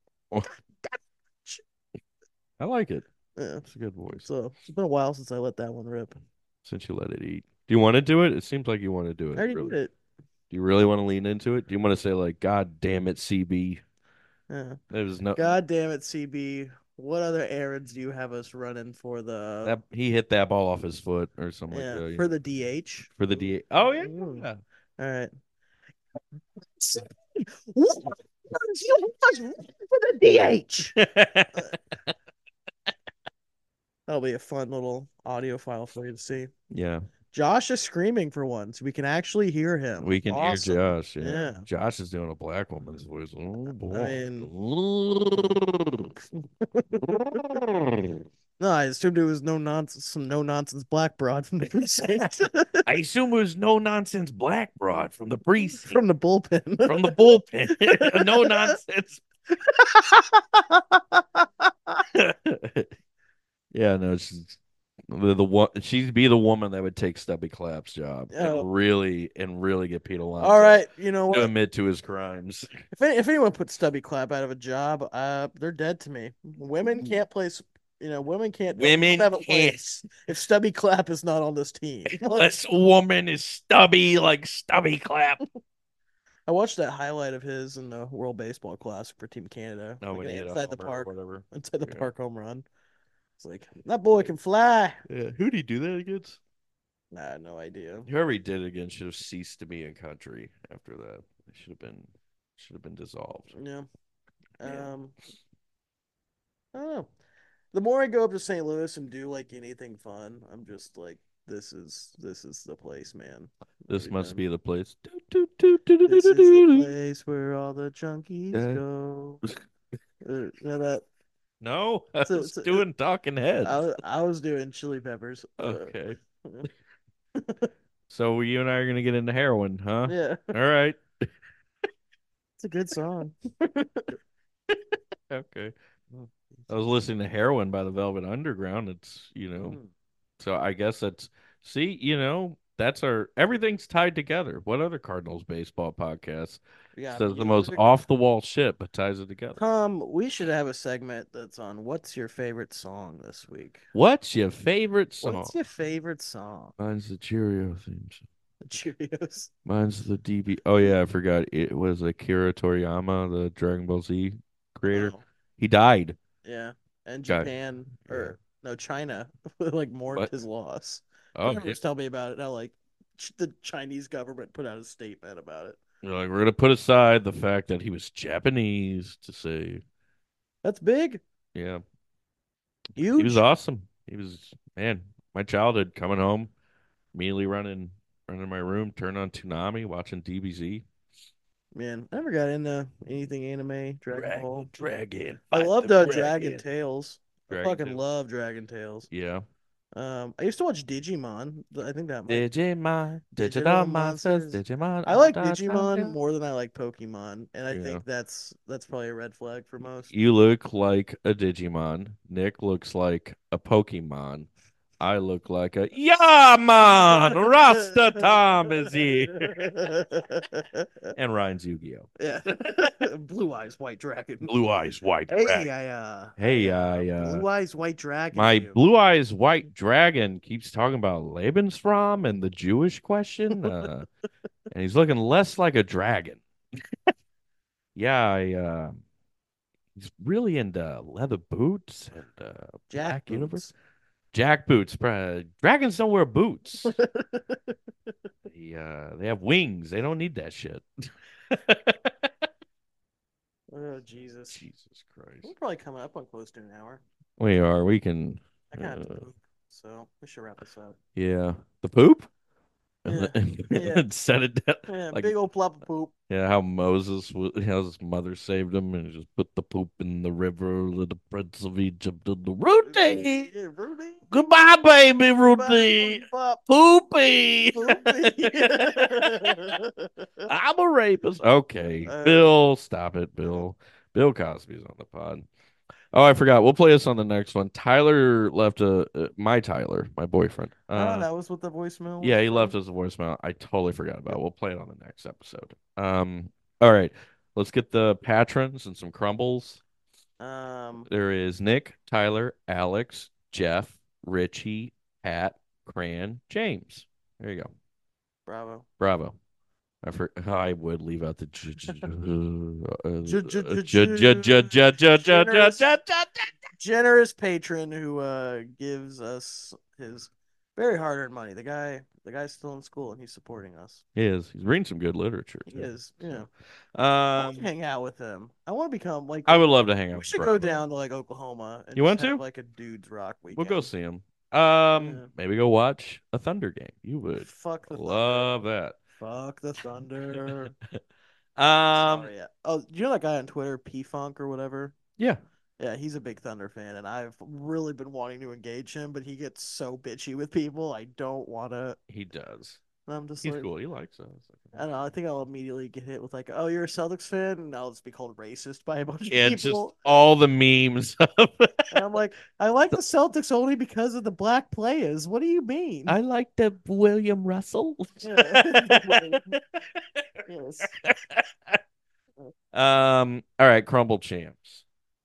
B: I like it.
C: Yeah.
B: It's a good voice.
C: So it's been a while since I let that one rip.
B: Since you let it eat. Do you want to do it? It seems like you want to do it.
C: I already
B: really.
C: did it.
B: Do you really want to lean into it? Do you want to say like, God damn it, CB?
C: Yeah.
B: There's no.
C: God damn it, CB. What other errands do you have us running for the
B: That he hit that ball off his foot or something
C: yeah,
B: like that.
C: for the DH?
B: For the DH. Oh yeah.
C: Ooh. All right. What errands do you have us for the DH? That'll be a fun little audio file for you to see.
B: Yeah.
C: Josh is screaming for once. We can actually hear him.
B: We can hear Josh. Yeah.
C: Yeah.
B: Josh is doing a black woman's voice. Oh boy.
C: I mean, no, I assumed it was some no nonsense black broad from the precinct.
B: I assume it was no nonsense black broad from the precinct.
C: From the bullpen.
B: From the bullpen. No nonsense. Yeah, no, she's the one. She'd be the woman that would take Stubby Clap's job and really get Pete Alonso.
C: All right, you know what?
B: To admit to his crimes.
C: If anyone puts Stubby Clap out of a job, they're dead to me. Women can't play. Women can't.
B: Women
C: have a
B: can't.
C: place if Stubby Clap is not on this team.
B: This woman is stubby like Stubby Clap.
C: I watched that highlight of his in the World Baseball Classic for Team Canada.
B: Oh, when he hit
C: inside the park,
B: or whatever.
C: inside the park home run. It's like that boy can fly.
B: Yeah, who'd he do that against?
C: Nah, no idea.
B: Whoever he did it against should have ceased to be in country after that. It should have been dissolved.
C: Yeah. Um, I don't know. The more I go up to St. Louis and do like anything fun, I'm just like, this is the place, man.
B: This
C: Every
B: must
C: time.
B: be the place.
C: This is the place where all the junkies
B: Uh,
C: go. Know that?
B: no, I
C: So,
B: was doing Talking Heads.
C: I was doing Chili Peppers.
B: Okay. So you and I are gonna get into heroin, huh?
C: Yeah,
B: All right.
C: it's a good song.
B: Okay. I was listening to Heroin by the Velvet Underground. It's.
C: Mm.
B: So I guess that's our everything's tied together. What other Cardinals baseball podcast
C: We got
B: says the most
C: music.
B: off the wall shit but ties it together?
C: We should have a segment that's on what's your favorite song this week?
B: What's your favorite song?
C: What's your favorite song?
B: Mine's the Cheerio theme song.
C: The Cheerios.
B: Mine's the DB. Oh yeah, I forgot. It was Akira Toriyama, the Dragon Ball Z creator.
C: Oh,
B: He died.
C: yeah. And
B: Guy.
C: Japan
B: Yeah.
C: or no, China like mourned
B: What?
C: his loss.
B: Oh,
C: Remember, tell me about it. How like the Chinese government put out a statement about it.
B: you're like we're gonna put aside the fact that he was Japanese to say,
C: That's big,
B: yeah, he was
C: huge.
B: awesome. He was man. My childhood coming home, immediately running my room, turn on Toonami, watching DBZ.
C: Man, I never got into anything anime, Dragon Ball.
B: Dragon.
C: I
B: Fight
C: loved
B: the
C: Dragon Tales. I
B: Dragon
C: fucking
B: Tales.
C: love Dragon Tales.
B: Yeah.
C: I used to watch Digimon. I think that might
B: Digimon,
C: Digital
B: digital monsters,
C: Monsters.
B: Digimon.
C: I like Digimon more than I like Pokemon, and I
B: Yeah.
C: think that's probably a red flag for most.
B: You look like a Digimon. Nick looks like a Pokemon. I look like a Yaman. Rasta Tom is here. And Ryan's Yu-Gi-Oh.
C: Yeah. Blue Eyes White Dragon.
B: Blue Eyes White
C: Hey,
B: Dragon. Hey,
C: Blue Eyes White Dragon.
B: my
C: you.
B: Blue Eyes White Dragon keeps talking about Lebensraum and the Jewish question. And he's looking less like a dragon. Yeah, he's really into leather boots and
C: Jack
B: Black Universe.
C: Boots.
B: Jack boots. Dragons don't wear boots. They have wings. They don't need that shit.
C: Oh Jesus.
B: Jesus Christ.
C: We're probably coming up on close to an hour.
B: We are. We can.
C: I kind of have to poop, so we should wrap this up.
B: Yeah. The poop?
C: Yeah.
B: And
C: Yeah.
B: set it down.
C: Yeah,
B: Like,
C: big old plop of poop.
B: yeah, how his mother saved him and just put the poop in the river to the Prince of Egypt and the Rudy.
C: Yeah, Rudy.
B: Goodbye, baby,
C: Bye,
B: Rudy.
C: Pop.
B: Poopy.
C: Poopy.
B: I'm a rapist. Okay.
C: Uh,
B: Bill, stop it, Bill. Bill Cosby's on the pod. Oh, I forgot. We'll play this on the next one. Tyler left my Tyler, my boyfriend.
C: that was what the voicemail was.
B: Yeah, he
C: from?
B: left us a voicemail. I totally forgot about it. We'll play it on the next episode. All right. Let's get the patrons and some crumbles. There is Nick, Tyler, Alex, Jeff, Richie, Pat, Cran, James. There you go.
C: Bravo.
B: Bravo. I would leave out the
C: Generous patron who gives us his very hard-earned money. The guy's still in school and he's supporting us.
B: He is. He's reading some good literature
C: He
B: too.
C: is. Yeah. I want to
B: Um,
C: hang out with him. I want to become like.
B: I would love to hang out
C: We
B: with
C: should
B: Bravo.
C: go down to like Oklahoma and
B: You
C: just
B: want
C: have
B: to?
C: like a dudes rock weekend.
B: We'll go see him.
C: Yeah.
B: Maybe go watch a Thunder game. You would
C: Fuck the
B: love
C: Thunder. Fuck the Thunder.
B: that. Um,
C: Sorry, yeah. Oh, you know that guy on Twitter, P Funk or whatever?
B: yeah,
C: Yeah, he's a big Thunder fan, and I've really been wanting to engage him, but he gets so bitchy with people. I don't want to.
B: he does.
C: I'm just
B: He's
C: like,
B: cool. He likes us.
C: I don't know. I think I'll immediately get hit with like, "Oh, you're a Celtics fan," and I'll just be called racist by a bunch of
B: Yeah, just
C: people.
B: all the memes.
C: And I'm like, I like the Celtics only because of the black players. What do you mean?
B: I like the William Russell.
C: Yeah. Yes.
B: All right, Crumble Champs.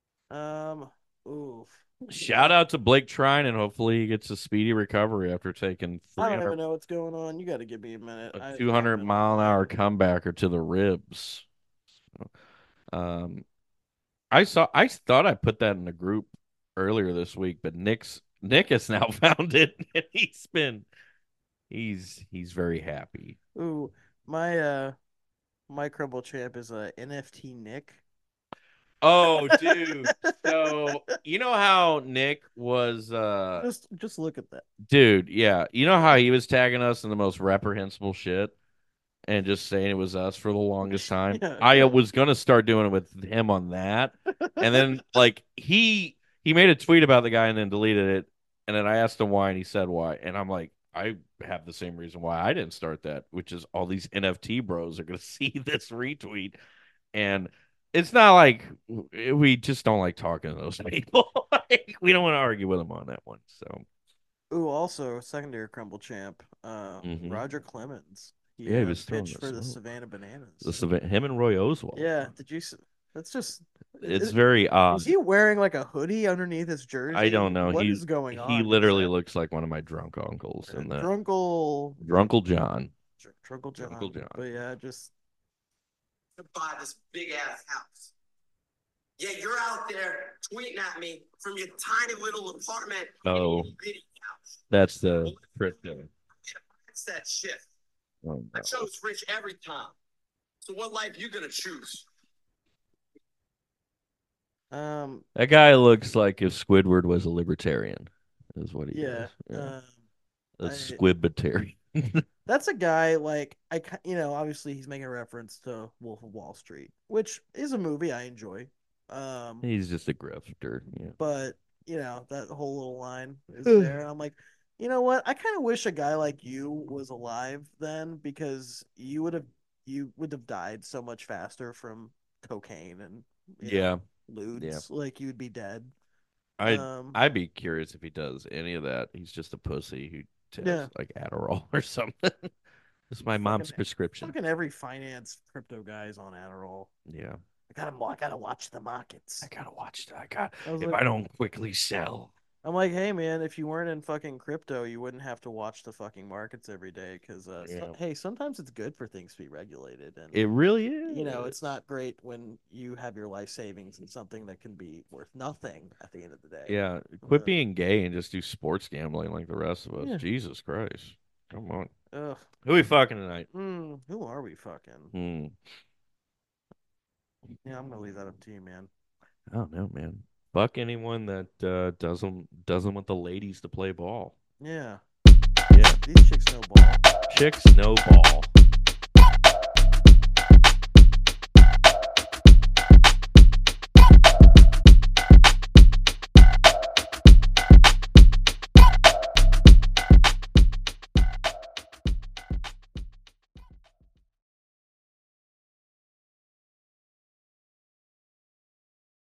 C: Oof.
B: Shout out to Blake Trine, and hopefully he gets a speedy recovery after taking
C: I don't
B: 300
C: even know what's going on. You got to give me a minute.
B: a 200-mile-an-hour comebacker to the ribs. Um, I thought I put that in the group earlier this week, but Nick has now found it, and he's very happy.
C: Ooh, my crumble champ is a NFT Nick.
B: Oh, dude. So you know how Nick was
C: Just look at that.
B: dude, yeah. You know how he was tagging us in the most reprehensible shit and just saying it was us for the longest time?
C: Yeah.
B: I was gonna start doing it with him on that. And then like he made a tweet about the guy and then deleted it. And then I asked him why and he said why. And I'm like, I have the same reason why I didn't start that, which is all these NFT bros are gonna see this retweet. And it's not like we just don't like talking to those people. Like, we don't want to argue with them on that one. So
C: Ooh, also secondary crumble champ,
B: mhm.
C: Roger Clemens.
B: Yeah, he was throwing
C: pitched
B: the
C: for the
B: smoke.
C: Savannah Bananas.
B: Him and Roy Oswald.
C: Yeah, did you? That's just.
B: It's very odd.
C: Is he wearing like a hoodie underneath his jersey?
B: I don't know.
C: What is going on?
B: He
C: with
B: literally
C: that?
B: looks like one of my drunk uncles in that.
C: Drunkle
B: Drunkle John.
C: Drunkle John.
B: Drunkle John.
C: But yeah, just
D: to buy this big ass house. Yeah, you're out there tweeting at me from your tiny little apartment.
B: Oh.
D: In a bitty house.
B: That's the crypto.
D: It's that shit.
B: Oh, no.
D: I chose rich every time. So what life you gonna choose?
B: That guy looks like if Squidward was a libertarian, is what he
C: yeah.
B: is. Yeah. A
C: I-
B: squibitarian.
C: That's a guy like obviously he's making a reference to Wolf of Wall Street, which is a movie I enjoy.
B: He's just a grifter. Yeah.
C: But that whole little line is there, and I'm like, you know what? I kind of wish a guy like you was alive then, because you would have died so much faster from cocaine and
B: Yeah.
C: lewds.
B: Yeah.
C: Like you'd be dead.
B: I'd be curious if he does any of that. He's just a pussy who takes like Adderall or something. It's my mom's prescription.
C: Fucking every finance crypto guy is on Adderall.
B: Yeah.
C: I gotta watch the markets.
B: If I don't quickly sell.
C: I'm like, hey man, if you weren't in fucking crypto, you wouldn't have to watch the fucking markets every day. Because hey, sometimes it's good for things to be regulated, and
B: It really is.
C: it's not great when you have your life savings in something that can be worth nothing at the end of the day.
B: Yeah. Quit being gay and just do sports gambling like the rest of us.
C: Yeah.
B: Jesus Christ. Come on.
C: Ugh.
B: Who we fucking tonight?
C: Who are we fucking? Yeah, I'm gonna leave that up to you, man.
B: I don't know, man. Fuck anyone that doesn't want the ladies to play ball.
C: Yeah.
B: Yeah.
C: These chicks know ball.
B: Chicks no ball.